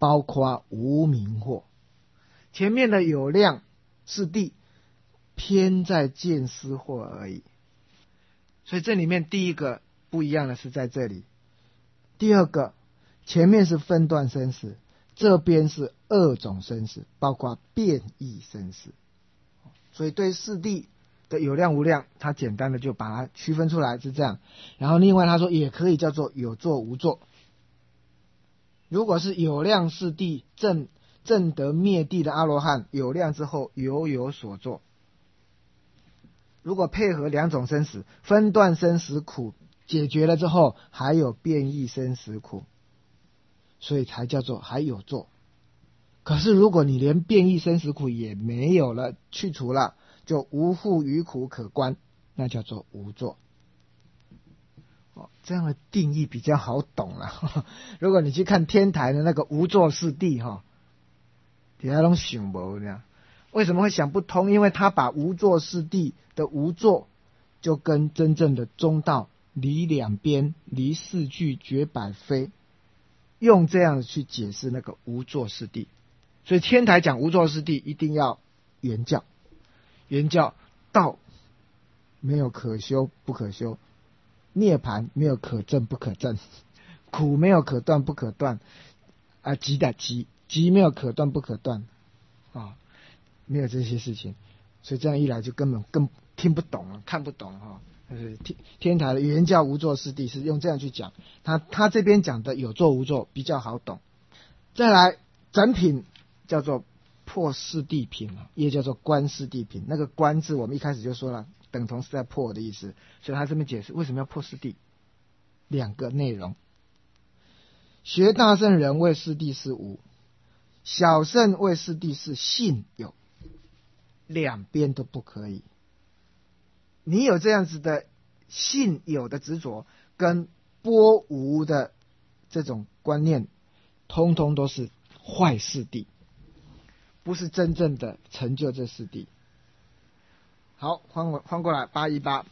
包括无明惑。前面的有量是地，偏在见思惑而已。所以这里面第一个不一样的是在这里。第二个，前面是分段生死，这边是二种生死，包括变异生死。所以对四谛的有量无量，他简单的就把它区分出来是这样。然后另外他说也可以叫做有作无作。如果是有量四谛正正得灭地的阿罗汉，有量之后犹有所作。如果配合两种生死，分段生死苦解决了之后，还有变异生死苦，所以才叫做还有作。可是如果你连变异生死苦也没有了，去除了，就无复余苦可观，那叫做无作。哦，这样的定义比较好懂了。呵呵，如果你去看天台的那个无作四谛哈，底下都想不这样，为什么会想不通？因为他把无作四谛的无作，就跟真正的中道离两边离四句绝百非，用这样去解释那个无作四谛。所以天台讲无作四谛一定要原教，原教道没有可修不可修，涅槃没有可证不可证，苦没有可断不可断，啊，集的集集没有可断不可断，啊，没有这些事情，所以这样一来就根本更听不懂了，看不懂哈。就是天天台的原教无作四谛是用这样去讲，他他这边讲的有作无作比较好懂。再来整品叫做破四谛品，也叫做观四谛品。那个观字我们一开始就说了，等同是在破的意思，所以他这边解释为什么要破四谛，两个内容。学大圣人为四谛是无，小圣为四谛是信有，两边都不可以。你有这样子的信有的执着跟波无的这种观念，通通都是坏四谛，不是真正的成就这四谛。好，换过换过来八一八。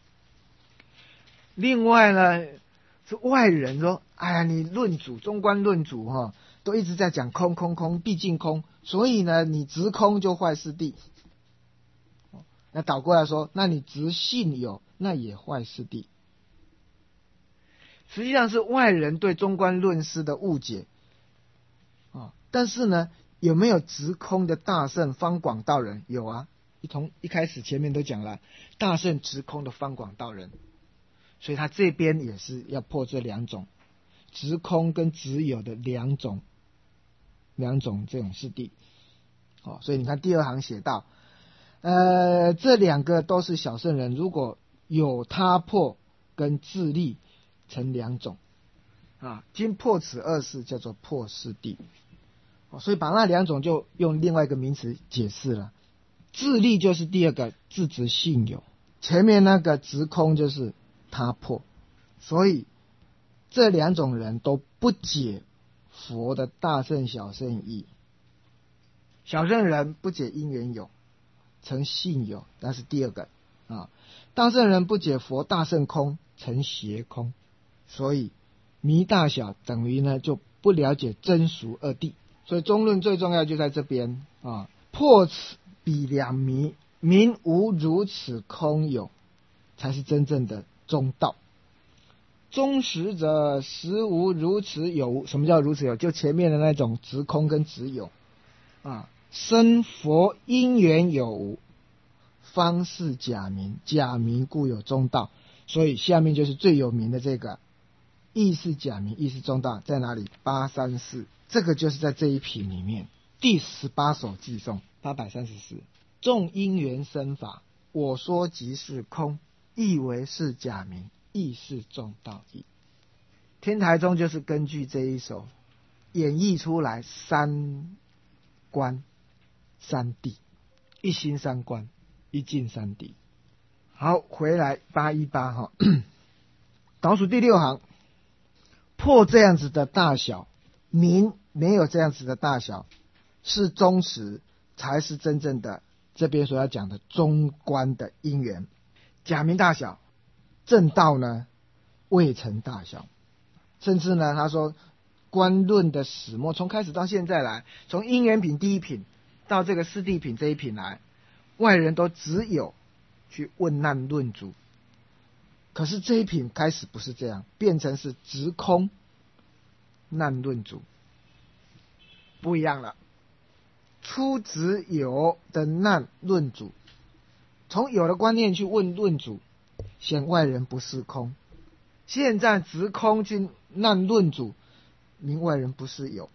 另外呢，是外人说，哎呀，你论主中观论主哈，都一直在讲空空空，毕竟空，所以呢，你执空就坏四谛。那倒过来说，那你执信有，那也坏四谛。实际上是外人对中观论师的误解啊。但是呢，有没有执空的大圣方广道人？有啊，一同一开始前面都讲了，大圣执空的方广道人，所以他这边也是要破这两种执空跟执有的两种两种这种四谛。哦，所以你看第二行写到。呃，这两个都是小圣人，如果有他破跟自利成两种啊，经破此二事叫做破四谛，哦，所以把那两种就用另外一个名词解释了。自利就是第二个自执信有，前面那个执空就是他破，所以这两种人都不解佛的大圣小圣义。小圣人不解因缘有成信有，那是第二个啊。大圣人不解佛大圣空成邪空，所以迷大小等于呢就不了解真俗二谛。所以中论最重要就在这边啊，破此彼两迷，明无如此空有，才是真正的中道。中实者实无如此有。什么叫如此有？就前面的那种执空跟执有啊。生佛因缘有无，方是假名，假名故有中道。所以下面就是最有名的这个亦是假名，亦是中道，在哪里？八三四，这个就是在这一品里面第十八首偈颂八百三十四。众因缘生法，我说即是空，亦为是假名，亦是中道义。天台宗就是根据这一首演绎出来三观三谛，一心三观，一境三谛。好，回来八一八哈，倒数第六行，破这样子的大小，明没有这样子的大小，是中实，才是真正的这边所要讲的中观的因缘。假名大小，正道呢未成大小，甚至呢他说观论的始末，从开始到现在来，从因缘品第一品到这个四谛品这一品来，外人都只有去问难论主。可是这一品开始不是这样，变成是直空难论主，不一样了。初直有的难论主，从有的观念去问论主，显外人不是空。现在直空去难论主，明外人不是有。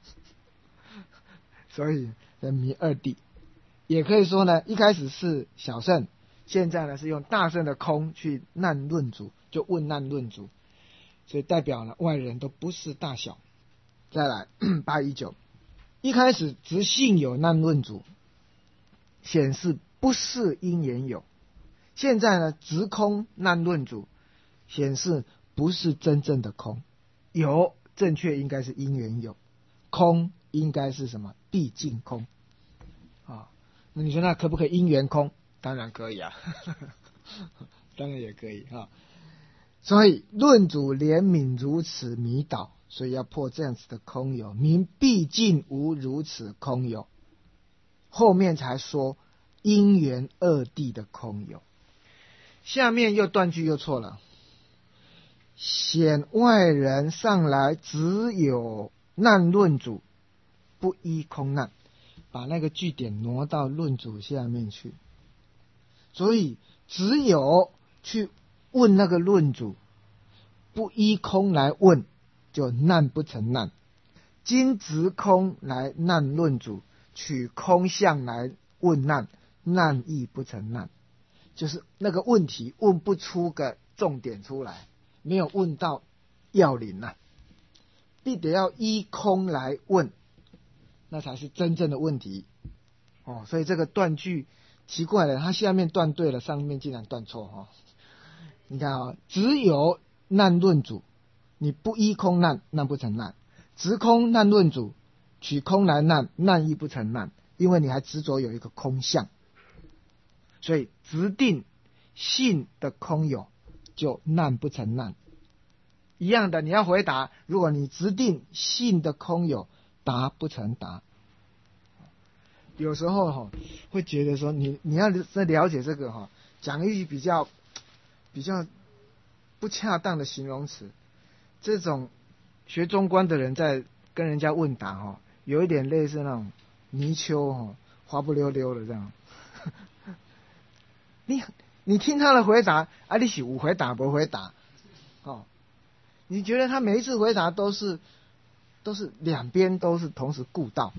所以人迷二谛，也可以说呢，一开始是小圣，现在呢是用大圣的空去难论主，就问难论主，所以代表了外人都不是大小。再来八一九，一开始直性有难论主，显示不是因缘有。现在呢直空难论主，显示不是真正的空。有正确应该是因缘有，空应该是什么？毕竟空啊。那你说那可不可以因缘空？当然可以啊，当然也可以啊。所以论主怜悯如此迷倒，所以要破这样子的空有，明毕竟无如此空有。后面才说因缘二谛的空有。下面又断句又错了，显外人上来只有难论主，不依空难，把那个句点挪到论主下面去。所以只有去问那个论主，不依空来问，就难不成难。今直空来难论主，取空相来问难，难亦不成难。就是那个问题问不出个重点出来，没有问到要领啊，必得要依空来问，那才是真正的问题。哦，所以这个断句奇怪了，它下面断对了，上面竟然断错哦。你看啊、哦，只有难论主，你不依空难，难不成难；直空难论主，取空来难，难亦不成难，因为你还执着有一个空相。所以直定性的空有，就难不成难。一样的，你要回答，如果你直定性的空有，答不成答。有时候哈、哦、会觉得说，你你要再了解这个哈、哦，讲一句比较比较不恰当的形容词，这种学中观的人在跟人家问答哈、哦，有一点类似那种泥鳅哈、哦，滑不溜溜的这样。你你听他的回答啊，你是有回答不回答哦？你觉得他每一次回答都是都是两边都是同时顾到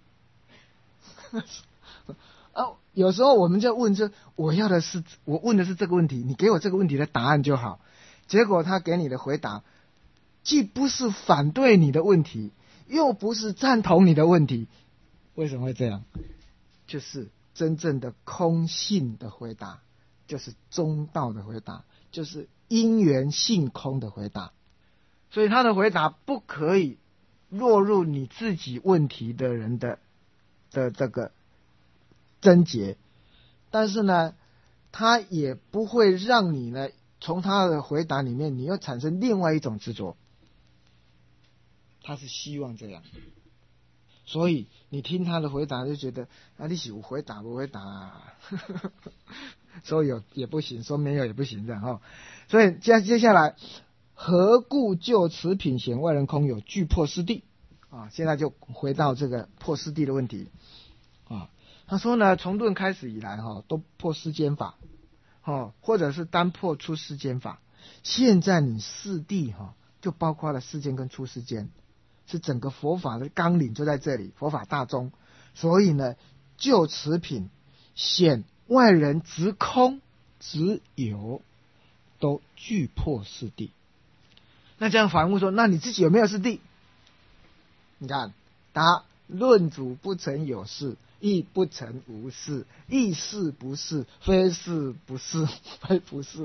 啊？有时候我们就问这，我要的是我问的是这个问题，你给我这个问题的答案就好。结果他给你的回答，既不是反对你的问题，又不是赞同你的问题，为什么会这样？就是真正的空性的回答，就是中道的回答，就是因缘性空的回答。所以他的回答不可以落入你自己问题的人的的这个症结，但是呢，他也不会让你呢从他的回答里面你又产生另外一种执着，他是希望这样。所以你听他的回答就觉得啊，你是有回答不回答啊？说有也不行，说没有也不行，这样哦。所以接接下来，何故就此品显外人空有，具破四谛啊？现在就回到这个破四谛的问题啊。他说呢，从论开始以来哈、哦，都破世间法，哦，或者是单破出世间法。现在你四谛哈、哦，就包括了世间跟出世间。是整个佛法的纲领就在这里，佛法大宗。所以呢，就此品显外人直空直有，都具破四谛。那这样反问说，那你自己有没有四谛？你看，答论主不曾有事，亦不曾无事，亦是不是，非是不是，非不是。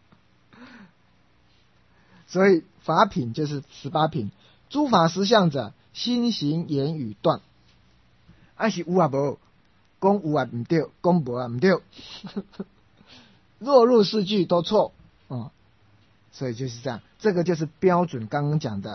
所以法品就是十八品。诸法实相者，心行言语断，啊是有啊无，讲有啊唔对，讲无啊唔对，落入四句都错哦。所以就是这样，这个就是标准刚刚讲的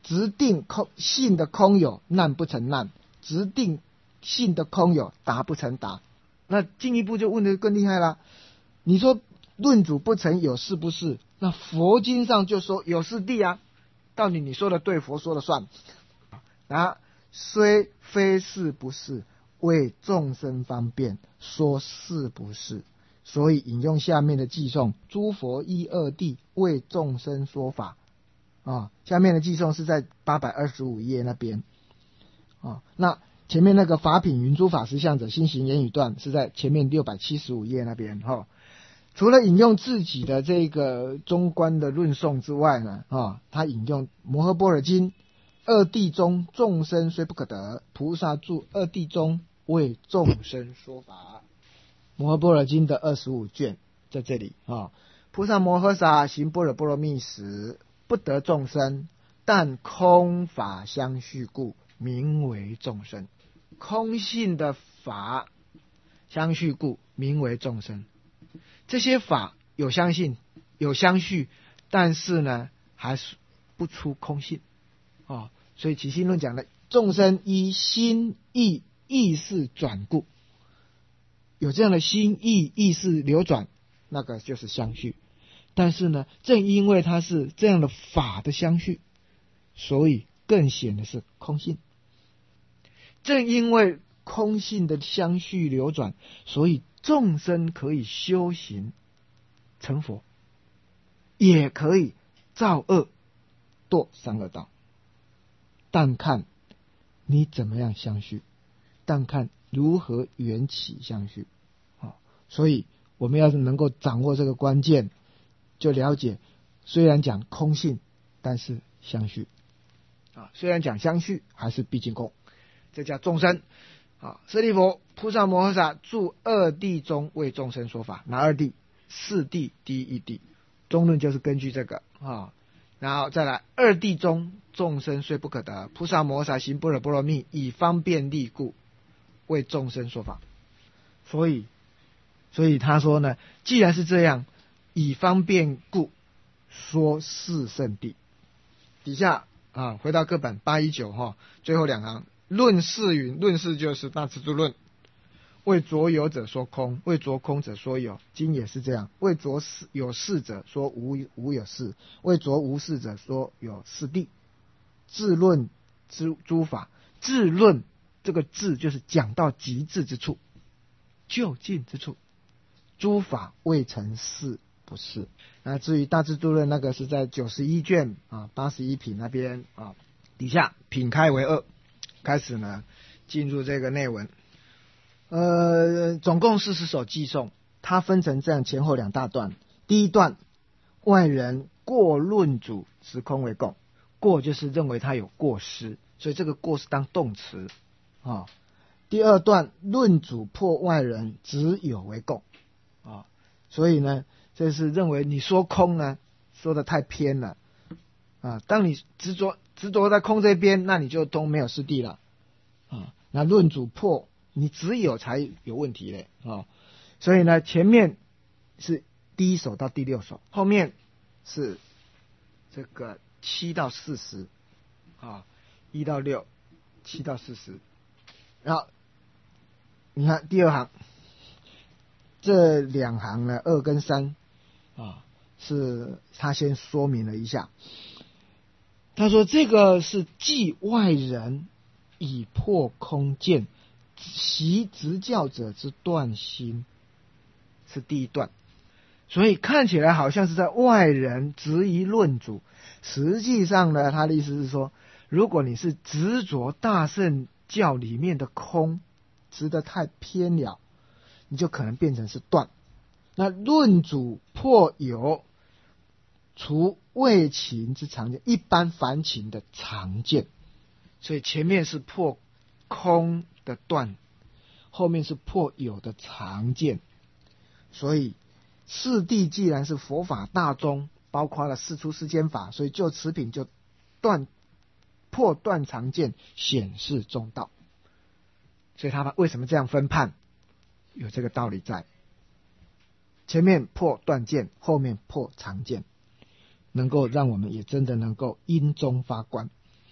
直定空性的空有，难不成难；直定性的空有，达不成达。那进一步就问得更厉害了，你说论主不成有是不是？那佛经上就说有是谛啊，到底你说的对，佛说的算。啊，虽非是不是，为众生方便，说是不是。所以引用下面的偈颂：诸佛依二谛，为众生说法。啊，下面的偈颂是在八百二十五页那边。啊，那前面那个法品云诸法实相者，心行言语断是在前面六百七十五页那边。哈、哦，除了引用自己的这个中观的论颂之外呢，啊、哦，他引用摩诃般若经。二谛中众生虽不可得，菩萨住二谛中为众生说法。摩诃般若经的二十五卷在这里啊、哦，菩萨摩诃萨行般若波罗蜜时，不得众生，但空法相续故，名为众生。空性的法相续故，名为众生。这些法有相信，有相续，但是呢，还是不出空性。哦，所以起信论讲的众生依心意意识转故，有这样的心意意识流转，那个就是相续。但是呢，正因为它是这样的法的相续，所以更显的是空性。正因为空性的相续流转，所以众生可以修行成佛，也可以造恶堕三恶道。但看你怎么样相续，但看如何缘起相续。好，所以我们要是能够掌握这个关键，就了解虽然讲空性，但是相续啊，虽然讲相续，还是毕竟空，这叫众生啊。舍利弗，菩萨摩诃萨住二谛中为众生说法。哪二谛？四谛第一谛。中论就是根据这个啊。然后再来二谛中众生虽不可得，菩萨摩诃萨行般若波罗蜜，以方便利故，为众生说法。所以所以他说呢，既然是这样，以方便故说四圣谛。底下啊，回到课本八一九哈，最后两行论释云，论释就是大智度论。为着有者说空，为着空者说有。经也是这样，为着有事者说无无有事，为着无事者说有是谛。智论之诸法，智论这个智就是讲到极致之处，就近之处。诸法未成是不是。那至于大智度论，那个是在九十一卷啊八十一品那边啊，底下品开为二，开始呢进入这个内文。呃，总共四十首偈颂，它分成这样前后两大段。第一段，外人过论主执空为共，过就是认为他有过失，所以这个过是当动词啊、哦。第二段，论主破外人执有为共啊、哦，所以呢，这是认为你说空呢，说的太偏了啊。当你执着执着在空这边，那你就都没有师谛了啊。那论主破，你只有才有问题嘞啊、哦！所以呢，前面是第一首到第六首，后面是这个七到四十啊，一到六，七到四十。然后你看第二行，这两行呢，二跟三啊，是他先说明了一下。他说这个是即外人以破空见。习执教者之断心，是第一段。所以看起来好像是在外人质疑论主，实际上呢，他的意思是说，如果你是执着大乘教里面的空，执得太偏了，你就可能变成是断。那论主破有，除未情之常见，一般凡情的常见。所以前面是破空的断，后面是破有的常见。所以四谛既然是佛法大宗，包括了四出世间法，所以就此品就断破断常见，显示中道。所以他为什么这样分判，有这个道理在。前面破断见，后面破常见，能够让我们也真的能够因中发观。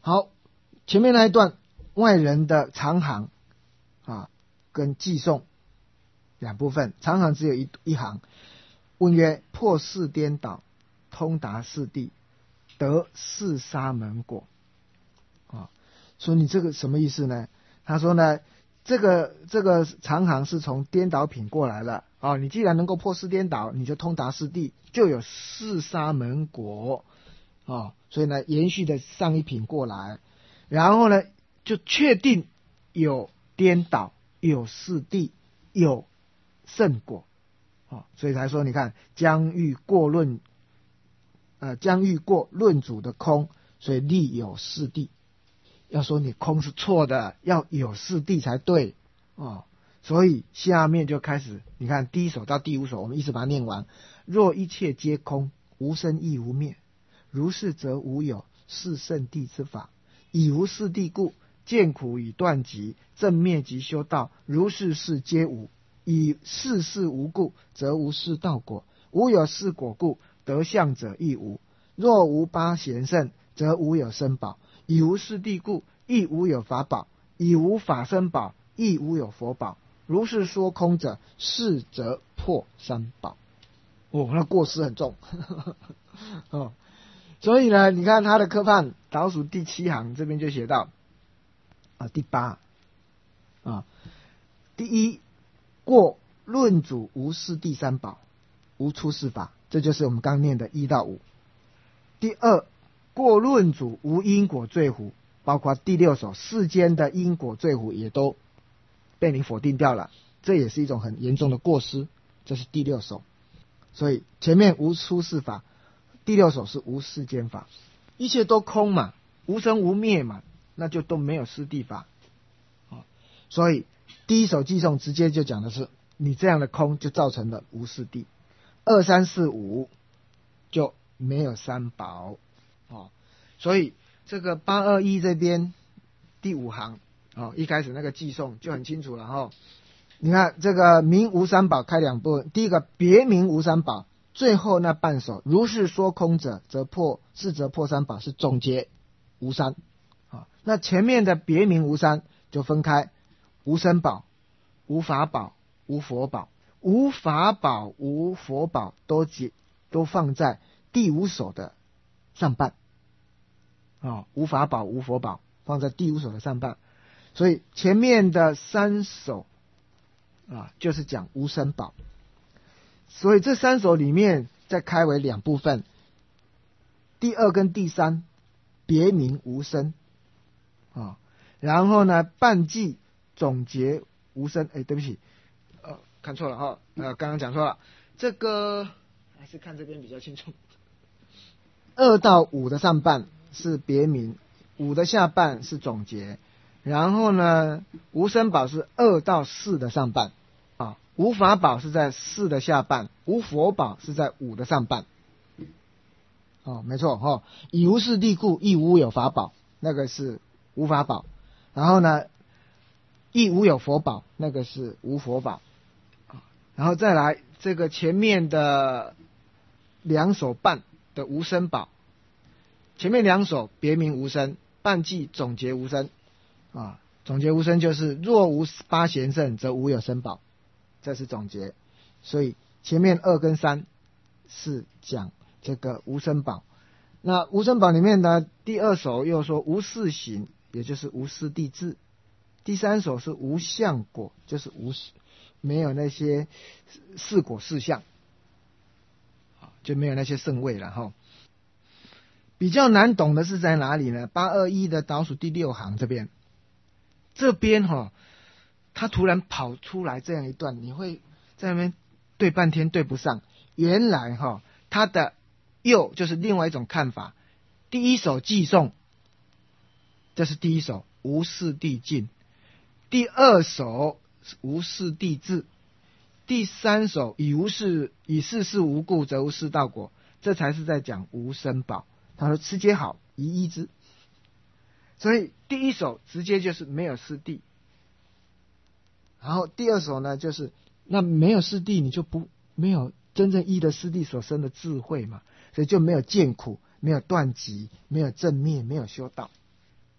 好，前面那一段外人的长行啊，跟寄送两部分，长行只有一一行。问曰：破四颠倒，通达四谛，得四沙门果。啊，所以你这个什么意思呢？他说呢，这个这个长行是从颠倒品过来了。哦，你既然能够破四颠倒，你就通达四谛，就有四沙门果。哦，所以呢，延续的上一品过来，然后呢，就确定有颠倒，有四谛，有圣果。哦，所以才说，你看将欲过论，呃，将欲过论主的空，所以立有四谛。要说你空是错的，要有四谛才对。哦，所以下面就开始，你看第一首到第五首，我们一直把它念完。若一切皆空，无生亦无灭，如是则无有是圣谛之法。以无四谛故，见苦与断集，正灭及修道，如是事皆无。以世事无故，则无是道果；无有是果故，得相者亦无。若无八贤圣，则无有生宝；以无四谛故，亦无有法宝；以无法身宝，亦无有佛宝。如是说空者，是则破三宝。哦，那过失很重。哦，所以呢，你看他的科判倒数第七行，这边就写到啊，第八啊，第一。过论主无四谛三宝，无出世法，这就是我们刚念的一到五。第二，过论主无因果罪苦，包括第六首世间的因果罪苦也都被你否定掉了，这也是一种很严重的过失。这是第六首，所以前面无出世法，第六首是无世间法，一切都空嘛，无生无灭嘛，那就都没有四谛法。所以第一首寄送直接就讲的是，你这样的空就造成了无四谛，二三四五就没有三宝。哦，所以这个八二一这边第五行哦，一开始那个寄送就很清楚了哈、哦。你看这个名无三宝开两部分，第一个别名无三宝，最后那半首如是说空者，则破是则破三宝，是总结无三。啊、哦，那前面的别名无三就分开。无生宝、无法宝、无佛宝，无法宝、无佛宝都解都放在第五首的上半。哦，无法宝、无佛宝放在第五首的上半，所以前面的三首啊，就是讲无生宝。所以这三首里面再开为两部分，第二跟第三别名无生啊，然后呢半记。总结无生，哎，对不起，呃，看错了哈，呃，刚刚讲错了，这个还是看这边比较清楚。二到五的上半是别名，五的下半是总结，然后呢，无生宝是二到四的上半，啊，无法宝是在四的下半，无佛宝是在五的上半。哦，没错哈、哦，以无四谛故，亦无有法宝，那个是无法宝，然后呢。亦无有佛宝，那个是无佛宝。然后再来这个前面的两首半的无生宝，前面两首别名无生，半记总结无生啊，总结无生就是若无八贤圣，则无有生宝，这是总结。所以前面二跟三是讲这个无生宝。那无生宝里面呢，第二首又说无四行，也就是无四谛智。第三首是无相果，就是无没有那些四果四相，就没有那些圣位了哈。比较难懂的是在哪里呢？八二一的倒数第六行这边，这边哈，他突然跑出来这样一段，你会在那边对半天对不上。原来哈，他的又就是另外一种看法。第一首寄送，这是第一首无四谛尽。第二首无四谛智，第三首以无事以世事无故，则无是道果，这才是在讲无生宝。他说持皆好，宜依之。所以第一首直接就是没有四谛，然后第二首呢，就是那没有四谛，你就不没有真正依的四谛所生的智慧嘛，所以就没有见苦，没有断集，没有正灭，没有修道。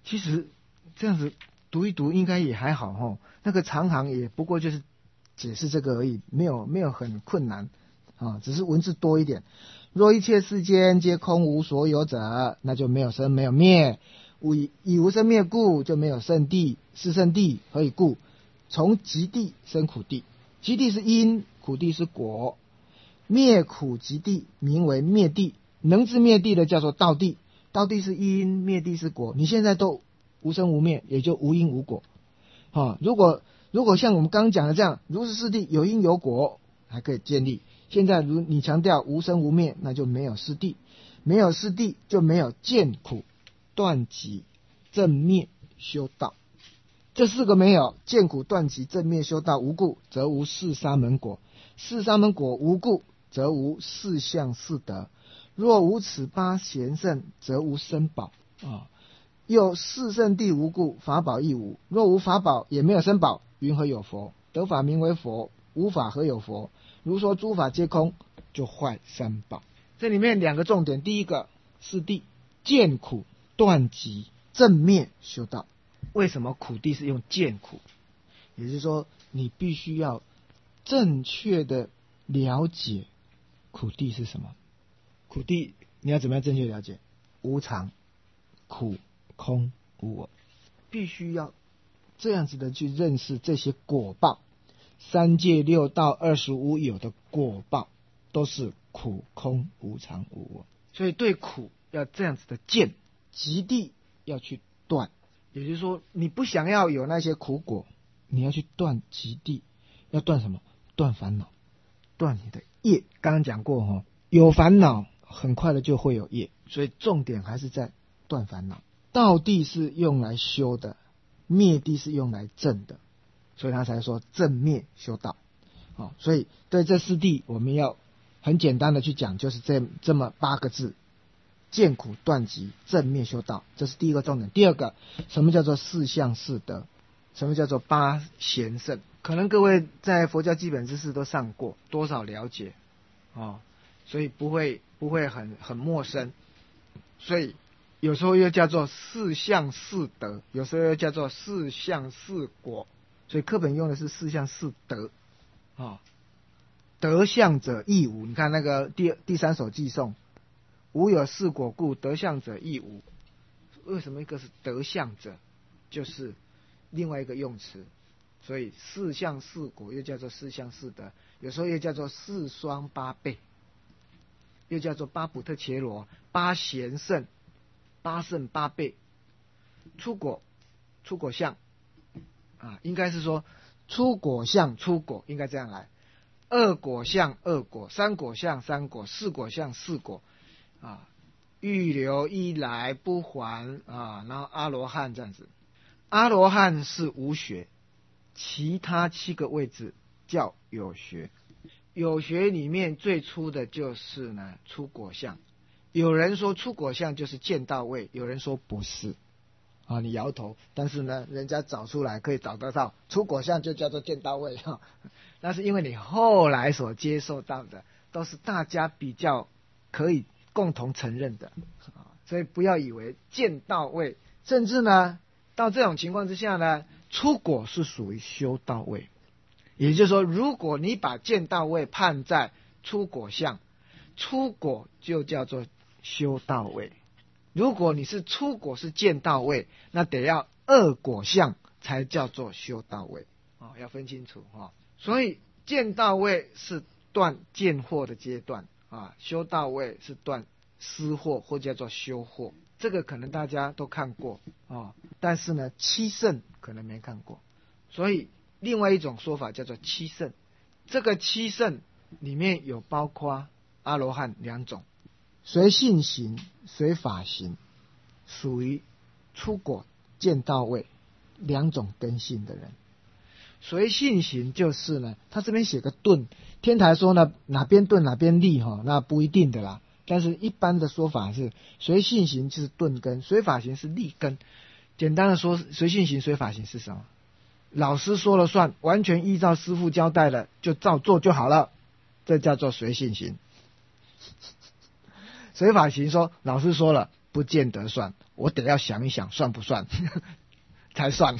其实这样子读一读应该也还好齁，那个长行也不过就是解释这个而已，没有没有很困难啊，只是文字多一点。若一切世间皆空无所有者，那就没有生没有灭。以以无生灭故，就没有圣地。是圣地何以故？从极地生苦地，极地是因，苦地是果。灭苦极地名为灭地，能自灭地的叫做道地。道地是因，灭地是果。你现在都无生无灭，也就无因无果。啊，如果如果像我们刚刚讲的这样，如是世谛有因有果，还可以建立。现在如你强调无生无灭，那就没有世谛，没有世谛就没有见苦、断集、正灭、修道。这四个没有，见苦、断集、正灭、修道无故，则无四沙门果；四沙门果无故，则无四相四德。若无此八贤圣，则无生宝啊。又四圣谛无故，法宝亦无。若无法宝，也没有生宝，云何有佛？得法名为佛，无法何有佛？如说诸法皆空，就坏三宝。这里面两个重点，第一个是谛，见苦、断集、正灭、修道。为什么苦谛是用见苦？也就是说，你必须要正确的了解苦谛是什么。苦谛你要怎么样正确了解？无常、苦、空、无我，必须要这样子的去认识这些果报。三界六道二十五有的果报都是苦、空、无常、无我，所以对苦要这样子的见，极地要去断。也就是说，你不想要有那些苦果，你要去断极地。要断什么？断烦恼，断你的业。刚刚讲过齁，有烦恼很快的就会有业，所以重点还是在断烦恼。道谛是用来修的，灭谛是用来正的，所以他才说正灭修道。哦，所以对这四谛我们要很简单的去讲，就是这这么八个字：见苦、断集、正灭、修道。这是第一个重点。第二个，什么叫做四相四德？什么叫做八贤圣？可能各位在佛教基本知识都上过，多少了解哦，所以不会不会很很陌生。所以有时候又叫做四相四德，有时候又叫做四相四果。所以课本用的是四相四德啊、哦。德相者亦无，你看那个第第三首偈颂，无有四果故，德相者亦无。为什么一个是德相者，就是另外一个用词？所以四相四果又叫做四相四德，有时候又叫做四双八倍，又叫做八普特伽罗、八贤圣、八圣八倍。出果出果相啊，应该是说出果相出果，应该这样来。二果相二果，三果相三果，四果相四果啊。欲留一来不还啊，然后阿罗汉这样子。阿罗汉是无学，其他七个位置叫有学。有学里面最初的就是呢出果相。有人说出果相就是见道位，有人说不是啊，你摇头。但是呢，人家找出来可以找得到，出果相就叫做见道位哈。那是因为你后来所接受到的都是大家比较可以共同承认的，所以不要以为见道位，甚至呢到这种情况之下呢，出果是属于修道位。也就是说，如果你把见道位判在出果相，出果就叫做修道位。如果你是出果是见道位，那得要二果相才叫做修道位、哦、要分清楚、哦、所以见道位是断见惑的阶段啊，修道位是断思惑或叫做修惑。这个可能大家都看过啊、哦，但是呢七圣可能没看过，所以另外一种说法叫做七圣。这个七圣里面有包括阿罗汉两种，随信行随法行，属于出果见道位两种根性的人。随信行就是呢，他这边写个顿，天台说呢哪边顿哪边立哈，那不一定的啦。但是一般的说法是随信行就是顿根，随法行是立根。简单的说，随信行随法行是什么？老师说了算，完全依照师父交代了就照做就好了，这叫做随信行。随法行说老师说了不见得算，我得要想一想算不算才算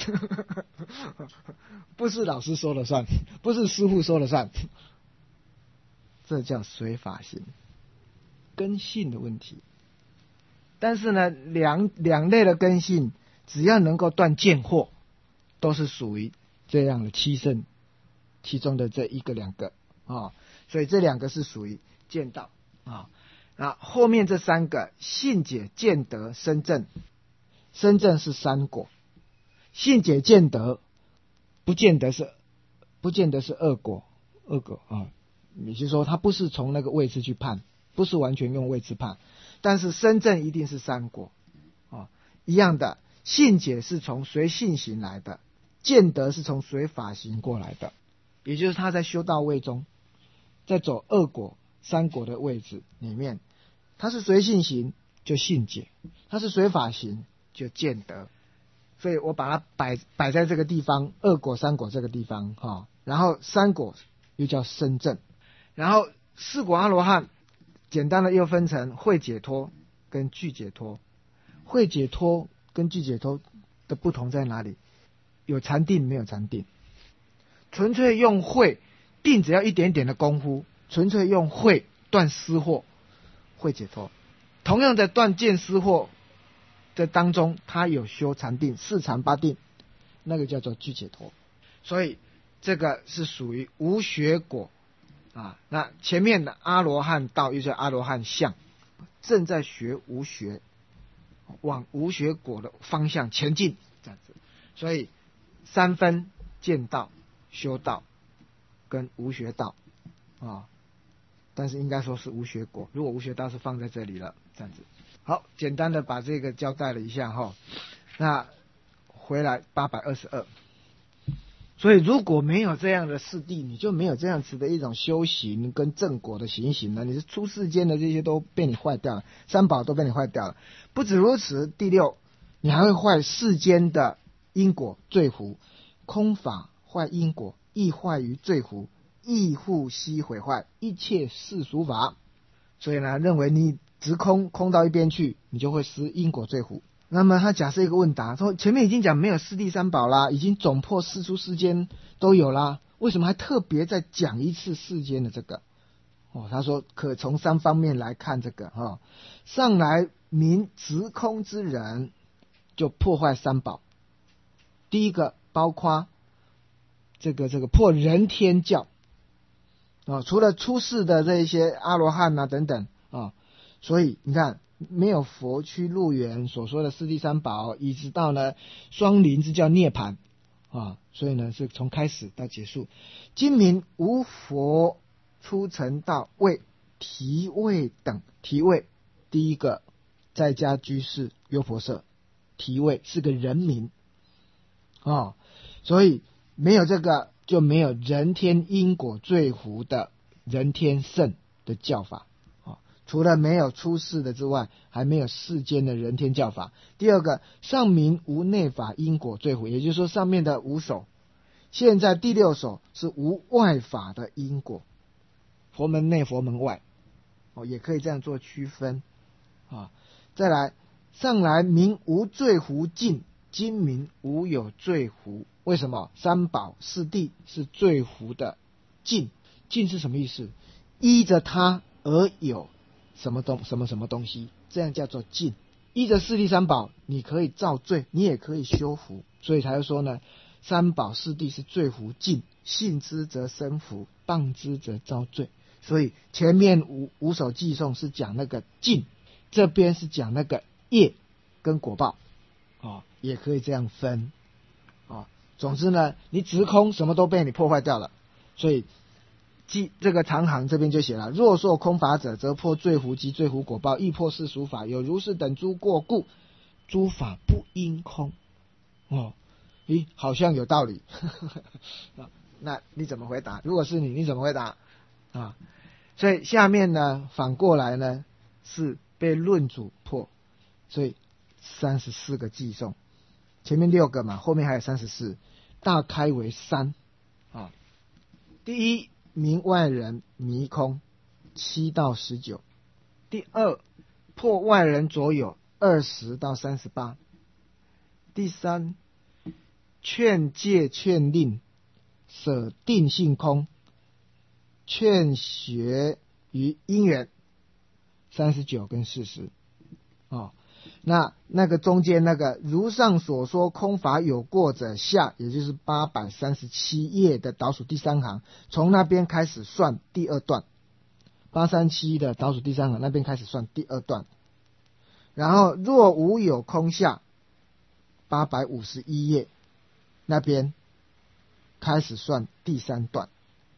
不是老师说了算，不是师父说了算，这叫随法行，根性的问题。但是呢，两两类的根性，只要能够断见惑，都是属于这样的七圣其中的这一个两个啊、哦，所以这两个是属于见道啊、哦。那后面这三个信解见得生正，生正是三果，信解见得不见得是不见得是二果，二果啊、哦，也就是说它不是从那个位置去判，不是完全用位置判，但是生正一定是三果啊、哦，一样的，信解是从随信行来的，见得是从随法行过来的，也就是他在修道位中，在走二果三果的位置里面，他是随信行就信解，他是随法行就见得，所以我把它摆摆在这个地方，二果三果这个地方哈、哦，然后三果又叫生正，然后四果阿罗汉简单的又分成会解脱跟具解脱，会解脱跟具解脱的不同在哪里？有禅定没有禅定，纯粹用会定，只要一点点的功夫，纯粹用会断私惑，会解脱。同样的断见思惑的当中，他有修禅定，四禅八定，那个叫做具解脱。所以这个是属于无学果啊。那前面的阿罗汉道又叫阿罗汉相，正在学无学，往无学果的方向前进，这样子。所以三分见道、修道跟无学道啊，但是应该说是无学果。如果无学道是放在这里了，这样子。好，简单的把这个交代了一下哈。那回来八百二十二。所以如果没有这样的四谛，你就没有这样子的一种修行跟正果的行行了，你是出世间的这些都被你坏掉了，三宝都被你坏掉了。不止如此，第六，你还会坏世间的因果罪福，空法坏因果，亦坏于罪福，亦复悉毁坏一切世俗法。所以呢，认为你直空空到一边去，你就会失因果罪福。那么他假设一个问答，说前面已经讲没有四谛三宝啦，已经总破世出世间都有啦，为什么还特别再讲一次世间的这个？哦，他说可从三方面来看这个哈、哦，上来明直空之人就破坏三宝。第一个包括这个这个破人天教啊、哦，除了出世的这一些阿罗汉啊等等啊、哦，所以你看。没有佛区入园所说的四谛三宝，一直到呢双林之教涅槃啊，所以呢是从开始到结束。今明无佛出成道为提位等，提位第一个在家居士优婆塞，提位是个人名啊，所以没有这个就没有人天因果罪福的人天圣的教法。除了没有出世的之外，还没有世间的人天教法。第二个，上明无内法因果罪福，也就是说上面的五首，现在第六首是无外法的因果，佛门内佛门外，哦，也可以这样做区分啊。再来，上来明无罪福尽，今明无有罪福。为什么？三宝四谛是罪福的尽，尽是什么意思？依着它而有什么东什么什么东西，这样叫做尽。依着四谛三宝，你可以造罪，你也可以修福，所以才会说呢，三宝四谛是罪福尽，信之则生福，谤之则遭罪。所以前面五五首偈颂是讲那个尽，这边是讲那个业跟果报，哦，也可以这样分，哦，总之呢，你直空什么都被你破坏掉了，所以。即这个长行这边就写了：若受空法者，则破罪福及罪福果报，亦破世俗法。有如是等诸过故，诸法不应空。哦，咦，好像有道理。那你怎么回答？如果是你，你怎么回答？啊，所以下面呢，反过来呢，是被论主破，所以三十四个偈颂，前面六个嘛，后面还有三十四，大开为三啊。第一。明外人迷空，七到十九。第二，破外人所有， 二十到三十八。第三，劝诫劝令，舍定性空，劝学于因缘，三十九跟四十。哦，那那个中间那个如上所说空法有过者下，也就是八百三十七页的倒数第三行，从那边开始算第二段。八三七的倒数第三行那边开始算第二段。然后若无有空下，八百五十一页那边开始算第三段。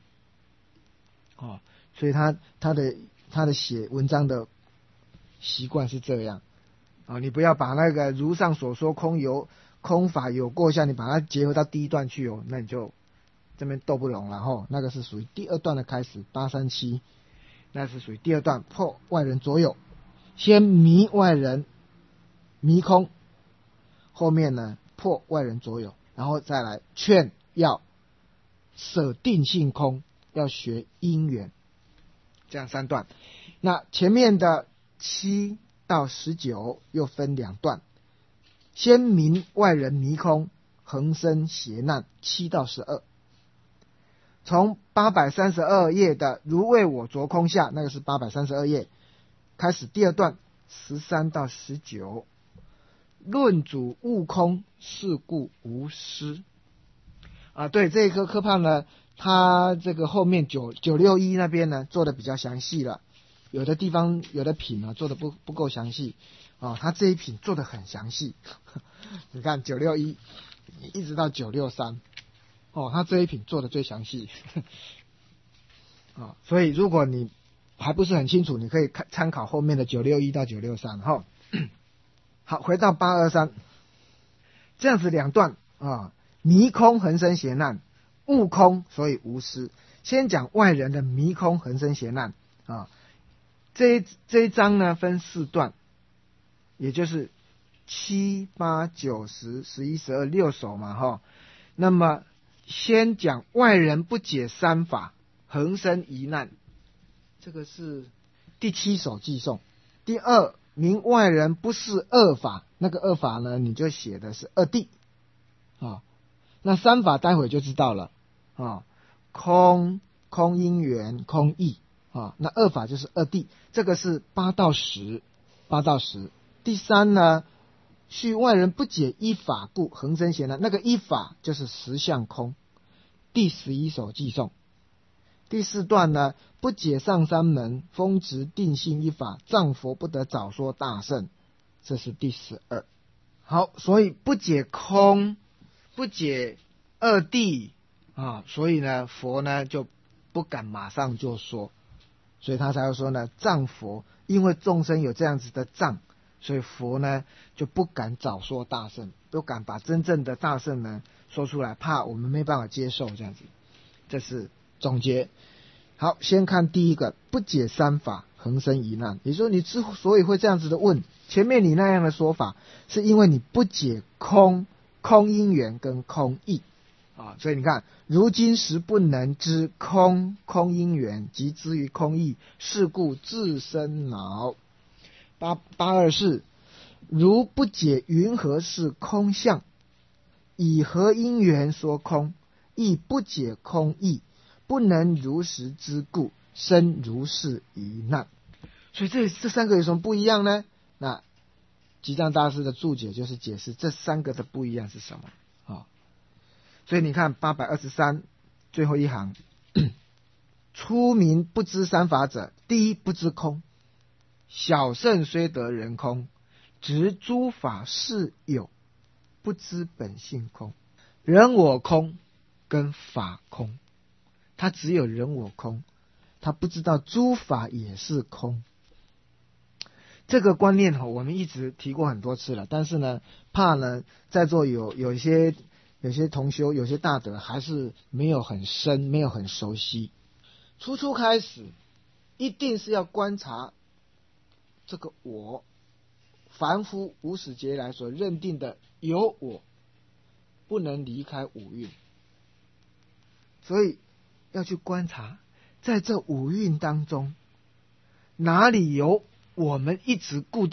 哦，所以他他的他的写文章的习惯是这样。哦，你不要把那个如上所说空有空法有过下，你把它结合到第一段去哦，那你就这边斗不拢了吼。那个是属于第二段的开始，八三七，那是属于第二段破外人左有，先迷外人迷空，后面呢破外人左有，然后再来劝要舍定性空，要学因缘，这样三段。那前面的七到十九又分两段，先明外人迷空，恒生邪难，七到十二。从八百三十二页的如为我着空下，那个是八百三十二页开始，第二段十三到十九，论主悟空，是故无失。啊，对，这一科科判呢，它这个后面九九六一那边呢做的比较详细了，有的地方有的品呢做的不不够详细啊，它这一品做的很详细。你看九六一一直到九六三，哦，它这一品做的最详细。啊，所以如果你还不是很清楚，你可以看参考后面的九六一到九六三哈。好，回到八二三，这样子两段啊，迷空恒生邪难，悟空所以无失。先讲外人的迷空恒生邪难啊，这一这一章呢分四段，也就是七八九十十一十二六首嘛哈。那么先讲外人不解三法，恒生疑难，这个是第七首寄送。第二，明外人不是二法，那个二法呢，你就写的是二谛啊。那三法待会就知道了啊，空、空因缘、空义啊。那二法就是二谛，这个是八到十，八到十。第三呢，续外人不解一法故，恒生邪难，那个一法就是实相空，第十一首寄送。第四段呢，不解上三门，风直定性一法，藏佛不得早说大圣，这是第十二。好，所以不解空，不解二谛啊，所以呢，佛呢就不敢马上就说，所以他才会说呢，藏佛因为众生有这样子的藏，所以佛呢就不敢早说大圣，不敢把真正的大圣呢说出来，怕我们没办法接受这样子。这是总结。好，先看第一个，不解三法，恒生疑难。也就是说，你之所以会这样子的问，前面你那样的说法，是因为你不解空、空因缘跟空义啊。所以你看，如今时不能知空、空因缘，即知于空义，是故自生恼。八八二四，如不解云何是空相，以何因缘说空，亦不解空义，不能如实之故，生如是疑难。所以这这三个有什么不一样呢？那吉藏大师的注解就是解释这三个的不一样是什么啊、哦？所以你看八百二十三最后一行，初名不知三法者，第一不知空，小圣虽得人空，执诸法是有，不知本性空。人我空跟法空，他只有人我空，他不知道诸法也是空。这个观念我们一直提过很多次了，但是呢，怕呢在座有有一些有些同修，有些大德还是没有很深，没有很熟悉。初初开始，一定是要观察这个我，凡夫无始劫来所认定的有我，不能离开五蕴，所以要去观察，在这五蕴当中，哪里有我们一直固定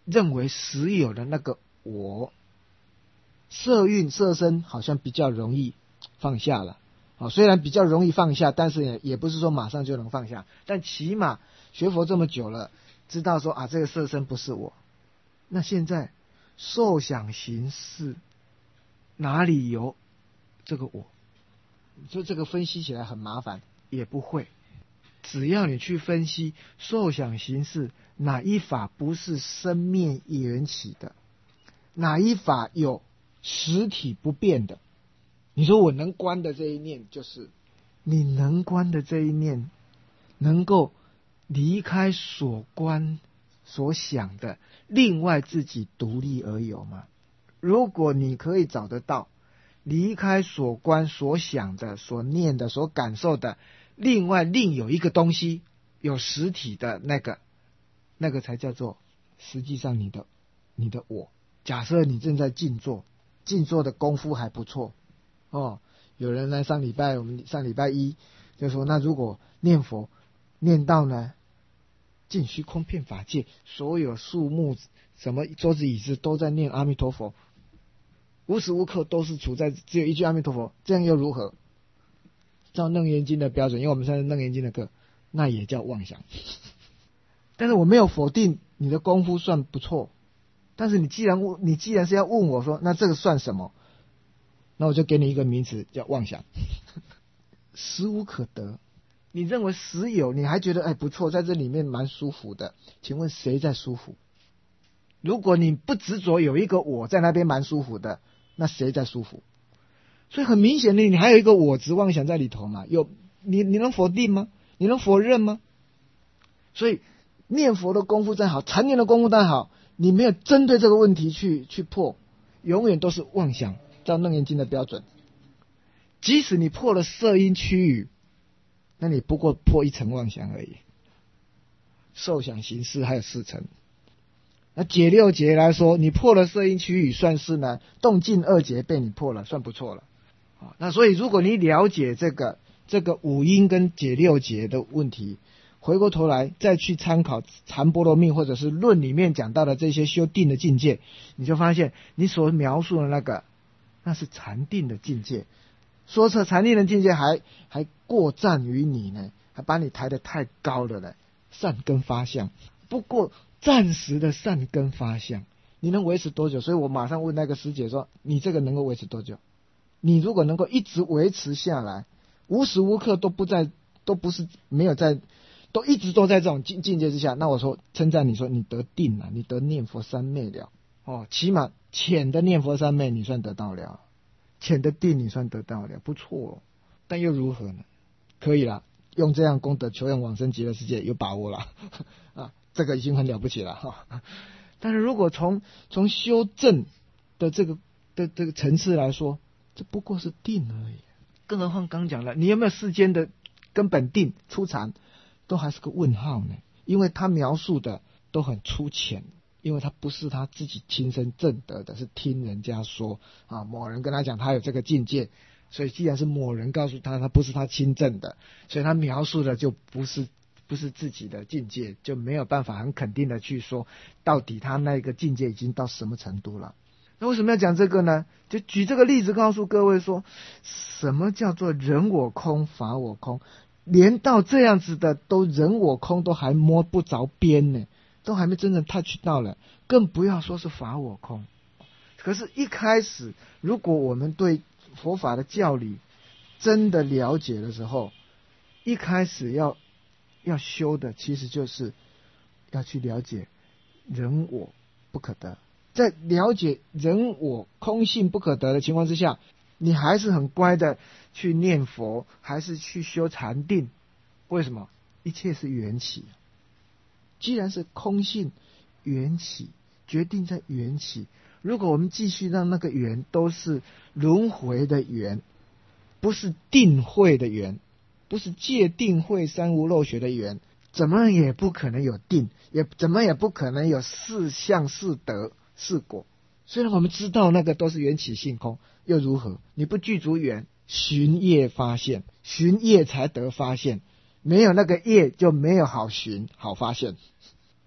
认为实有的那个我，色蕴色身好像比较容易放下了。哦，虽然比较容易放下，但是也也不是说马上就能放下，但起码学佛这么久了，知道说啊，这个色身不是我。那现在受想行识哪里有这个我？所以这个分析起来很麻烦，也不会。只要你去分析受想行识哪一法不是生灭缘起的，哪一法有实体不变的，你说我能观的这一念，就是你能观的这一念能够离开所观所想的另外自己独立而有吗？如果你可以找得到离开所观所想的所念的所感受的另外另有一个东西有实体的那个，那个才叫做实际上你的你的我。假设你正在静坐，静坐的功夫还不错哦。有人来上礼拜，我们上礼拜一就说，那如果念佛念到呢尽虚空遍法界，所有树木什么桌子椅子都在念阿弥陀佛，无时无刻都是处在只有一句阿弥陀佛，这样又如何？照楞严经的标准，因为我们现在楞严经的课，那也叫妄想。但是我没有否定你的功夫算不错，但是你既然你既然是要问我说，那这个算什么？那我就给你一个名词叫妄想。实无可得，你认为实有，你还觉得哎不错，在这里面蛮舒服的，请问谁在舒服？如果你不执着有一个我在那边蛮舒服的，那谁在舒服？所以很明显的，你还有一个我执妄想在里头嘛？有你你能否定吗？你能否认吗？所以念佛的功夫再好，禅念的功夫再好，你没有针对这个问题去去破，永远都是妄想。照楞严经的标准，即使你破了色音区域，那你不过破一层妄想而已。受想行识还有四层。那解六劫来说，你破了色音区域，算是呢动静二劫被你破了，算不错了。那所以如果你了解这个这个五阴跟解六劫的问题，回过头来再去参考禅波罗蜜或者是论里面讲到的这些修定的境界，你就发现你所描述的那个那是禅定的境界，说是禅定的境界还还过赞于你呢，还把你抬得太高了呢。善根发相，不过暂时的善根发相，你能维持多久？所以我马上问那个师姐说，你这个能够维持多久？你如果能够一直维持下来，无时无刻都不在，都不是没有在，都一直都在这种境境界之下，那我说称赞你说你得定了，你得念佛三昧了哦，起码浅的念佛三昧你算得到了，浅的定你算得到了，不错哦。但又如何呢？可以了，用这样功德求愿往生极乐世界有把握了啊，这个已经很了不起了哈。但是如果从从修正的这个的这个层次来说，这不过是定而已。更何况刚讲了，你有没有世间的根本定初禅，都还是个问号呢？因为他描述的都很粗浅，因为他不是他自己亲身证得的，是听人家说啊，某人跟他讲他有这个境界，所以既然是某人告诉他，他不是他亲证的，所以他描述的就不是不是自己的境界，就没有办法很肯定的去说到底他那个境界已经到什么程度了。那为什么要讲这个呢？就举这个例子告诉各位说，什么叫做人我空法我空，连到这样子的都人我空都还摸不着边呢，都还没真正 touch 到了，更不要说是法我空。可是一开始如果我们对佛法的教理真的了解的时候，一开始要要修的其实就是要去了解人我不可得。在了解人我空性不可得的情况之下，你还是很乖的去念佛，还是去修禅定。为什么？一切是缘起，既然是空性缘起，决定在缘起。如果我们继续让那个缘都是轮回的缘，不是定慧的缘，不是戒定慧三无漏学的缘，怎么也不可能有定，也怎么也不可能有四相四德四果。虽然我们知道那个都是缘起性空，又如何？你不具足缘，寻业发现，寻业才得发现，没有那个业就没有好寻好发现。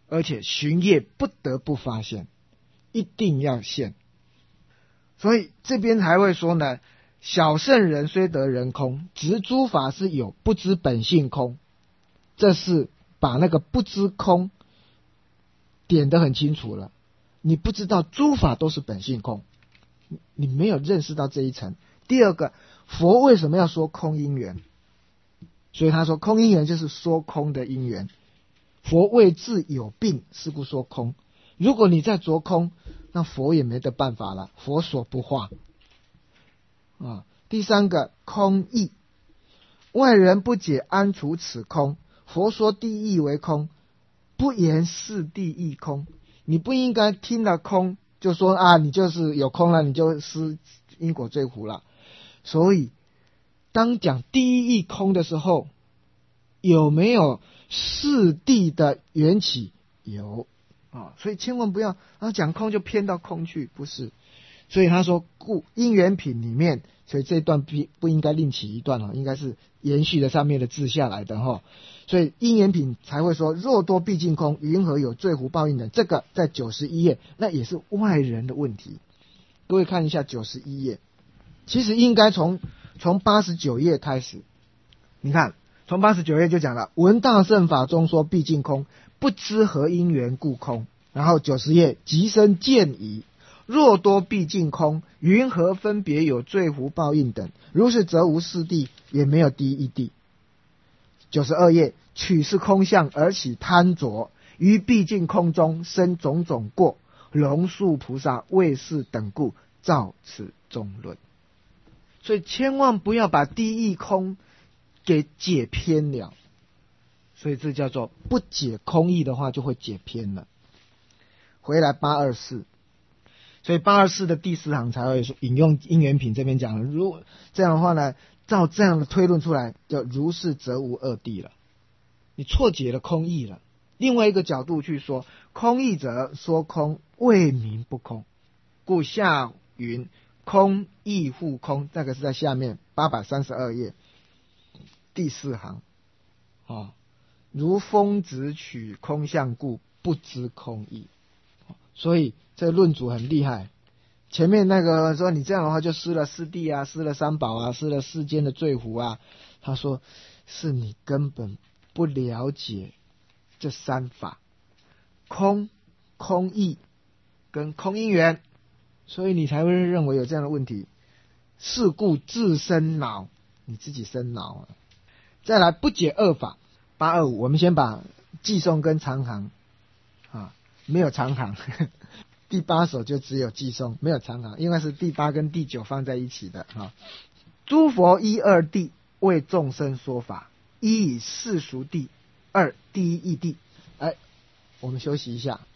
而且巡夜不得不发现，一定要现。所以这边还会说呢，小圣人虽得人空，执诸法是有，不知本性空。这是把那个不知空点得很清楚了。你不知道诸法都是本性空，你没有认识到这一层。第二个，佛为什么要说空因缘？所以他说空因缘就是说空的因缘。佛为自有病，是故说空。如果你在着空，那佛也没得办法了，佛所不化啊。第三个，空义，外人不解安除此空。佛说地义为空，不言是地义空。你不应该听了空就说啊，你就是有空了，你就失因果罪苦了。所以当讲第一义空的时候，有没有是地的缘起？有啊，所以千万不要啊讲空就偏到空去，不是。所以他说故因缘品里面，所以这一段不不应该另起一段，应该是延续的上面的字下来的哈。所以因缘品才会说若多毕竟空，云何有罪福报应等。这个在九十一页，那也是外人的问题。各位看一下九十一页，其实应该从从八十九页开始。你看从八十九页就讲了，闻大乘法中说毕竟空，不知何因缘故空。然后九十页即生见疑，若多毕竟空，云何分别有罪福报应等？如是则无四谛，也没有第一谛。九十二页，取是空相而起贪着，于毕竟空中生种种过，龙树菩萨为是等故，造此中论。所以千万不要把第一义空给解偏了，所以这叫做不解空义的话，就会解偏了。回来八二四，所以八二四的第四行才会说引用因缘品这边讲了，如这样的话呢，照这样的推论出来，就如是则无二谛了。你错解了空义了。另外一个角度去说，空义者说空未名不空，故下云空义复空，这个是在下面八百三十二页第四行啊，如风直取空相故，不知空义。所以这个论主很厉害，前面那个说你这样的话就失了四谛啊，失了三宝啊，失了世间的罪福啊，他说是你根本不了解这三法，空、空义跟空因缘，所以你才会认为有这样的问题。是故自生恼，你自己生恼啊。再来不解二法，八二五，我们先把寄送跟长行啊，没有长行第八首就只有寄送，没有长行，因为是第八跟第九放在一起的啊。诸佛一二谛为众生说法，一以世俗谛，二第一义谛。哎，我们休息一下。